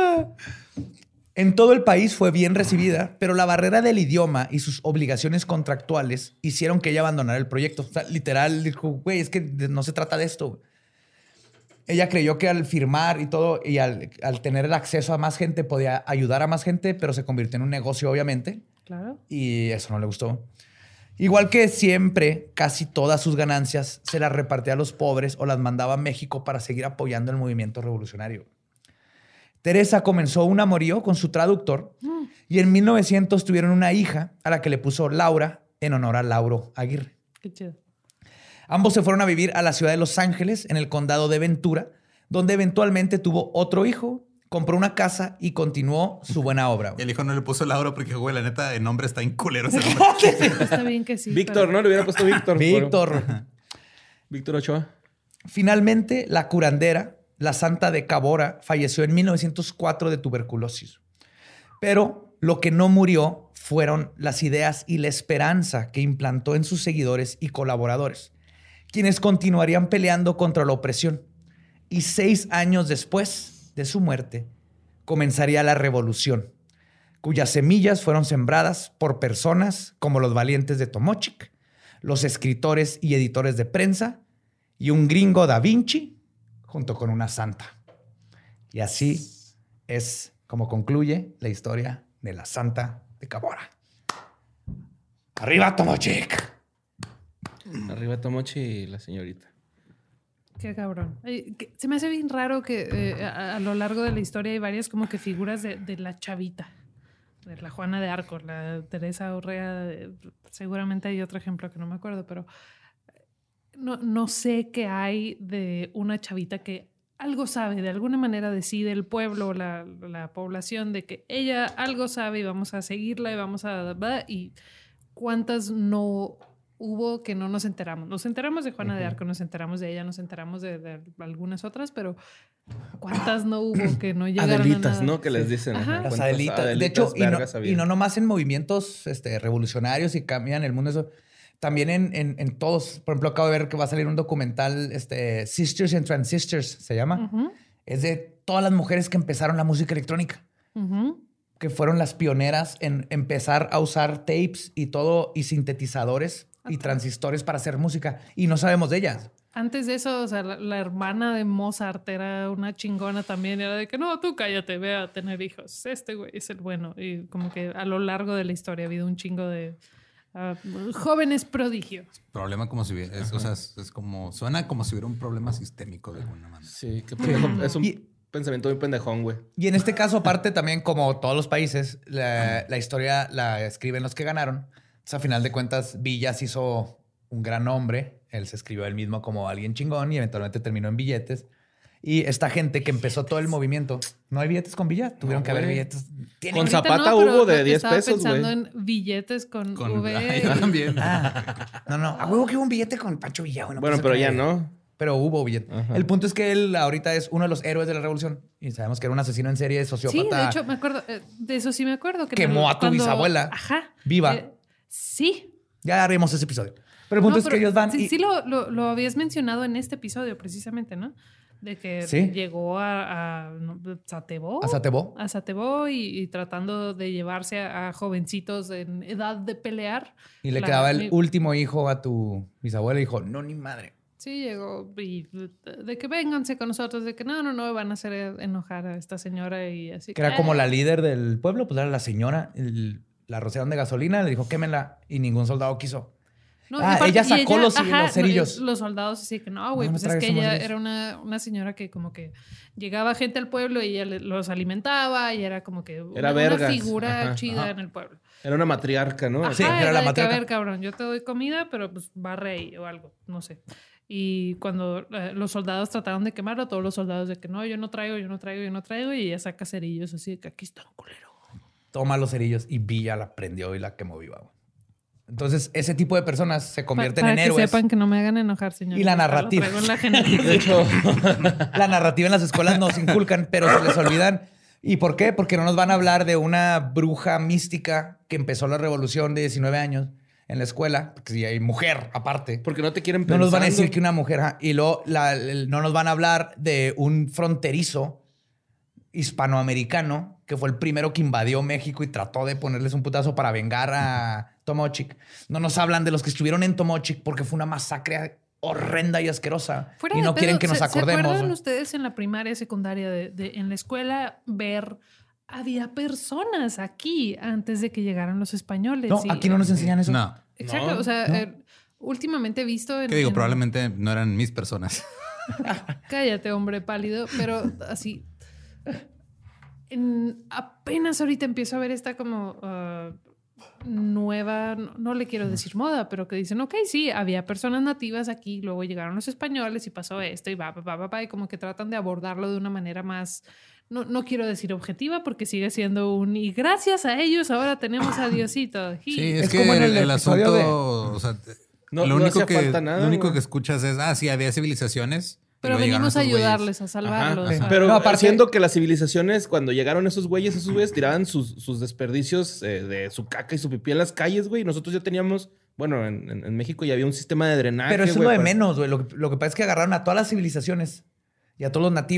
En todo el país fue bien recibida, pero la barrera del idioma y sus obligaciones contractuales hicieron que ella abandonara el proyecto. O sea, literal, dijo, güey, es que no se trata de esto. Ella creyó que al firmar y todo, y al tener el acceso a más gente, podía ayudar a más gente, pero se convirtió en un negocio, obviamente. Claro. Y eso no le gustó. Igual que siempre, casi todas sus ganancias se las repartía a los pobres o las mandaba a México para seguir apoyando el movimiento revolucionario. Teresa comenzó un amorío con su traductor y en 1900 tuvieron una hija a la que le puso Laura en honor a Lauro Aguirre. Qué chido. Ambos se fueron a vivir a la ciudad de Los Ángeles, en el condado de Ventura, donde eventualmente tuvo otro hijo, compró una casa y continuó su buena obra. El hijo no le puso Laura porque, güey, la neta, el nombre está en culero ese nombre. Está bien que sí. Víctor, pero... ¿no? Le hubiera puesto Víctor. Víctor. Víctor Ochoa. Finalmente, la curandera, la Santa de Cabora, falleció en 1904 de tuberculosis. Pero lo que no murió fueron las ideas y la esperanza que implantó en sus seguidores y colaboradores, quienes continuarían peleando contra la opresión. Y 6 años después de su muerte, comenzaría la revolución, cuyas semillas fueron sembradas por personas como los valientes de Tomochic, los escritores y editores de prensa y un gringo Da Vinci junto con una santa. Y así es como concluye la historia de la Santa de Cabora. ¡Arriba Tomochic! Arriba Tomochi y la señorita. Qué cabrón. Se me hace bien raro que a lo largo de la historia hay varias como que figuras de la chavita. De la Juana de Arco, la Teresa Urrea. Seguramente hay otro ejemplo que no me acuerdo, pero no sé qué hay de una chavita que algo sabe, de alguna manera decide el pueblo, la población, de que ella algo sabe y vamos a seguirla y vamos a... Y cuántas no hubo que no nos enteramos. Nos enteramos de Juana de Arco, nos enteramos de ella, nos enteramos de algunas otras, pero ¿cuántas no hubo que no llegaron Adelitas, a nada? ¿no? Que les dicen. Ajá. Las Adelitas. De hecho, y no nomás en movimientos revolucionarios y cambian el mundo, eso. También en todos. Por ejemplo, acabo de ver que va a salir un documental, Sisters and Transistors se llama. Es de todas las mujeres que empezaron la música electrónica. Que fueron las pioneras en empezar a usar tapes y todo, y sintetizadores y transistores para hacer música. Y no sabemos de ellas. Antes de eso, o sea, la hermana de Mozart era una chingona también. Era de que, no, tú cállate, ve a tener hijos. Este güey es el bueno. Y como que a lo largo de la historia ha habido un chingo de jóvenes prodigios. Problema como si hubiera... o sea, es como... Suena como si hubiera un problema sistémico de alguna manera. Sí, qué pendejo. Es un pensamiento muy pendejón, güey. Y en este caso, aparte también, como todos los países, la historia la escriben los que ganaron. Entonces, a final de cuentas, Villa se hizo un gran hombre. Él se escribió él mismo como alguien chingón y eventualmente terminó en billetes. Y esta gente que empezó todo el movimiento, no hay billetes con Villa, tuvieron que haber billetes. Con Zapata hubo de 10 pesos, güey. Estaba pensando en billetes con V. También. No, a huevo que hubo un billete con Pancho Villa. Bueno, pero ya no. Pero hubo billete. Ajá. El punto es que él ahorita es uno de los héroes de la revolución. Y sabemos que era un asesino en serie, sociópata. Sí, de hecho, me acuerdo. De eso sí me acuerdo. Que quemó a tu bisabuela. Ajá. Viva. Sí. Ya haremos ese episodio. Pero el punto es que ellos van... Sí, lo habías mencionado en este episodio, precisamente, ¿no? De que llegó a Satebo. ¿A Satebo? A Satebo y tratando de llevarse a jovencitos en edad de pelear. Y le quedaba el último hijo a tu bisabuela y dijo, no, ni madre. Sí, llegó y de que vénganse con nosotros, de que no, van a hacer enojar a esta señora y así. Que era como la líder del pueblo, pues era la señora, la rociaron de gasolina, le dijo, quémenla, y ningún soldado quiso. No, ella sacó los cerillos. Los soldados así que no, güey, pues es que ella era una señora que como que llegaba gente al pueblo y ella los alimentaba y era como que era una figura chida en el pueblo. Era una matriarca, ¿no? Sí, era la matriarca. A ver, cabrón, yo te doy comida, pero pues barre ahí o algo, no sé. Y cuando los soldados trataron de quemarlo, todos los soldados de que no, yo no traigo, y ella saca cerillos así de que aquí están, culero. Toma los cerillos y Villa la prendió y la quemó viva, güey. Entonces, ese tipo de personas se convierten en héroes. Para que sepan que no me hagan enojar, señor. Y la narrativa. Lo traigo en la genética. De hecho, la narrativa en las escuelas nos inculcan, pero se les olvidan. ¿Y por qué? Porque no nos van a hablar de una bruja mística que empezó la revolución de 19 años en la escuela, porque si hay mujer aparte. Porque no te quieren pensando. No nos van a decir que una mujer... Y luego no nos van a hablar de un fronterizo hispanoamericano que fue el primero que invadió México y trató de ponerles un putazo para vengar a Tomochic. No nos hablan de los que estuvieron en Tomochic porque fue una masacre horrenda y asquerosa. Y no quieren que nos acordemos. ¿Se acuerdan ustedes en la primaria, secundaria, en la escuela, había personas aquí antes de que llegaran los españoles? No, aquí no nos enseñan eso. No. Exacto. No, o sea, últimamente he visto... ¿Qué digo? Probablemente no eran mis personas. Cállate, hombre pálido. Pero así... apenas ahorita empiezo a ver esta como nueva, no le quiero decir moda, pero que dicen, ok, sí, había personas nativas aquí, luego llegaron los españoles y pasó esto y y como que tratan de abordarlo de una manera más, no quiero decir objetiva porque sigue siendo y gracias a ellos ahora tenemos a Diosito. Sí, es que como en el asunto, o sea, lo único que escuchas es, sí, había civilizaciones. Pero venimos a ayudarles, a salvarlos. Ajá. Pero haciendo que las civilizaciones, cuando llegaron esos güeyes tiraban sus desperdicios de su caca y su pipí en las calles, güey. Nosotros ya teníamos, bueno, en México ya había un sistema de drenaje. Pero eso es lo de menos, güey. Lo que pasa es que agarraron a todas las civilizaciones y a todos los nativos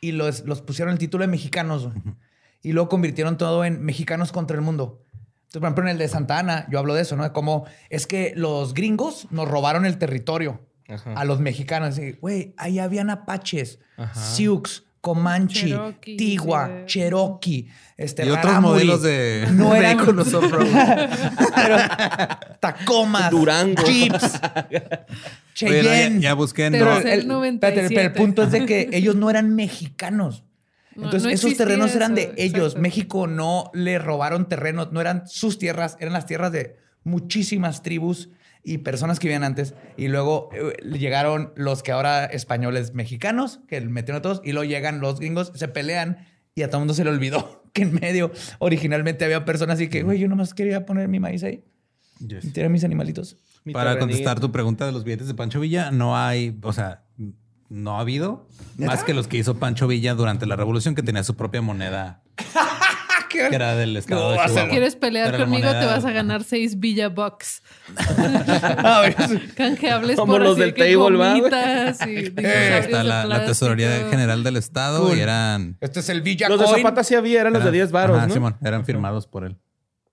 y los pusieron el título de mexicanos. Y luego convirtieron todo en mexicanos contra el mundo. Entonces, por ejemplo, en el de Santa Ana, yo hablo de eso, ¿no? De cómo es que los gringos nos robaron el territorio a los mexicanos. Güey, ahí habían apaches, Sioux, Comanche, Cherokee, Tiwa, Cherokee, y otros modelos de no eran vehículos off-road. pero Tacomas, Durango, Jeeps, Cheyenne. Ya busqué en Pero Pero el punto es de que ellos no eran mexicanos. No, Entonces, no esos existía terrenos eran eso, de ellos. exacto. México no le robaron terrenos, no eran sus tierras, eran las tierras de muchísimas tribus y personas que vivían antes. Y luego llegaron los que ahora españoles mexicanos, que metieron a todos, y luego llegan los gringos, se pelean y a todo el mundo se le olvidó que en medio originalmente había personas así que, güey, yo nomás quería poner mi maíz ahí y tirar mis animalitos. Para contestar tu pregunta de los billetes de Pancho Villa, no hay, o sea, no ha habido más que los que hizo Pancho Villa durante la Revolución, que tenía su propia moneda. Que era del estado de Chihuahua. Si quieres pelear Era la conmigo, moneda- te vas a ganar 6 Villa Bucks. Ah, Canjeables Como por los así del que table, ¿va, güey? gomitas y dinosaurios Está de la plástico. Tesorería General del Estado Cool. y eran... Este es el Villa Los de Coin. Zapata sí había, eran los de 10 varos, Ajá, ¿no? Simón, eran firmados por él.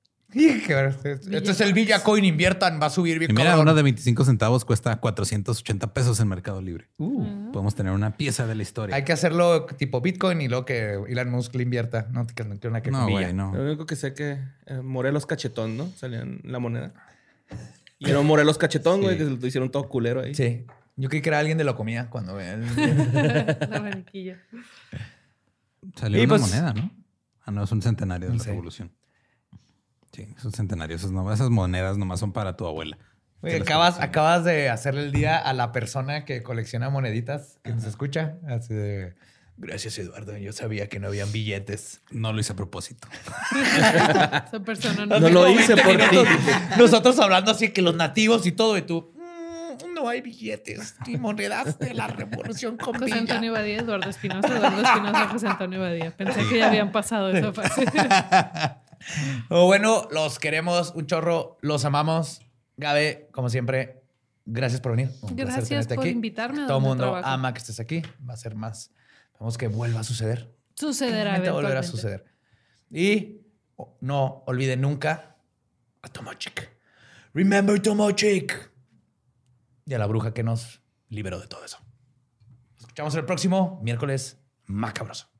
Este es el Villa Coin, inviertan, va a subir bien Y mira, cabrón. uno de 25 centavos cuesta 480 pesos en Mercado Libre. Podemos tener una pieza de la historia. Hay que hacerlo tipo Bitcoin y luego que Elon Musk le invierta. No, que una que No, Villa. güey, no. Lo único que sé que Morelos Cachetón, ¿no? Salían la moneda. Y era un Morelos Cachetón, güey, Sí. que lo hicieron todo culero ahí. Sí. Yo creí que era alguien de lo comía cuando ve el... La mariquilla. Salió Y una pues- moneda, ¿no? Ah, no, es un centenario de la Sí. Revolución. Sí, es un centenario. Esas monedas nomás son para tu abuela. Oye, Que las acabas de hacerle el día a la persona que colecciona moneditas, que nos escucha. Así de... Gracias, Eduardo. Yo sabía que no habían billetes. No lo hice a propósito. Esa persona no, No lo hice por ti. Nosotros hablando así que los nativos y todo, y tú... no hay billetes ni monedas de la Revolución con José Villa. Antonio Badía, Eduardo Espinosa, José Antonio Badía. Pensé que ya habían pasado esa fase. O bueno, los queremos un chorro, los amamos. Gabe, como siempre, gracias por venir. Un placer Gracias tenerte por aquí. invitarme a Todo el donde mundo trabajo. ama que estés aquí. Va a ser más. Vamos que vuelva a suceder. Sucederá Va a volver a eventualmente. suceder. Y no olviden nunca a Tomochic. Remember Tomochic. Y a la bruja que nos liberó de todo eso. Nos escuchamos el próximo miércoles macabroso.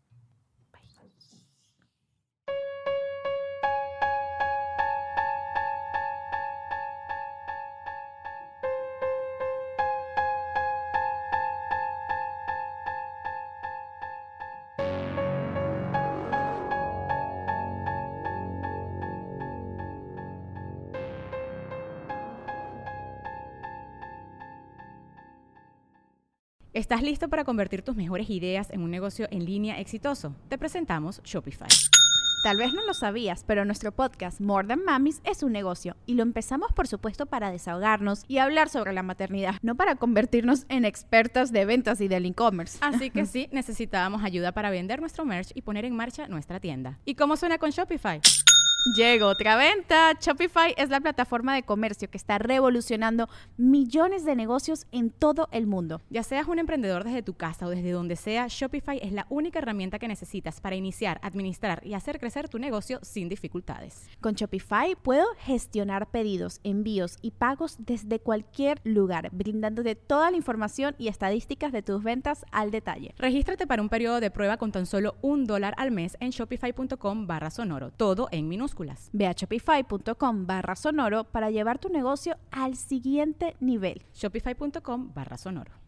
¿Estás listo para convertir tus mejores ideas en un negocio en línea exitoso? Te presentamos Shopify. Tal vez no lo sabías, pero nuestro podcast More Than Mamis es un negocio y lo empezamos por supuesto para desahogarnos y hablar sobre la maternidad, no para convertirnos en expertas de ventas y del e-commerce. Así que sí, necesitábamos ayuda para vender nuestro merch y poner en marcha nuestra tienda. ¿Y cómo suena con Shopify? Llegó otra venta. Shopify es la plataforma de comercio que está revolucionando millones de negocios en todo el mundo. Ya seas un emprendedor desde tu casa o desde donde sea, Shopify es la única herramienta que necesitas para iniciar, administrar y hacer crecer tu negocio sin dificultades. Con Shopify puedo gestionar pedidos, envíos y pagos desde cualquier lugar, brindándote toda la información y estadísticas de tus ventas al detalle. Regístrate para un periodo de prueba con tan solo $1 al mes en shopify.com/sonoro, todo en minúsculas. Ve a shopify.com/sonoro para llevar tu negocio al siguiente nivel. Shopify.com/sonoro.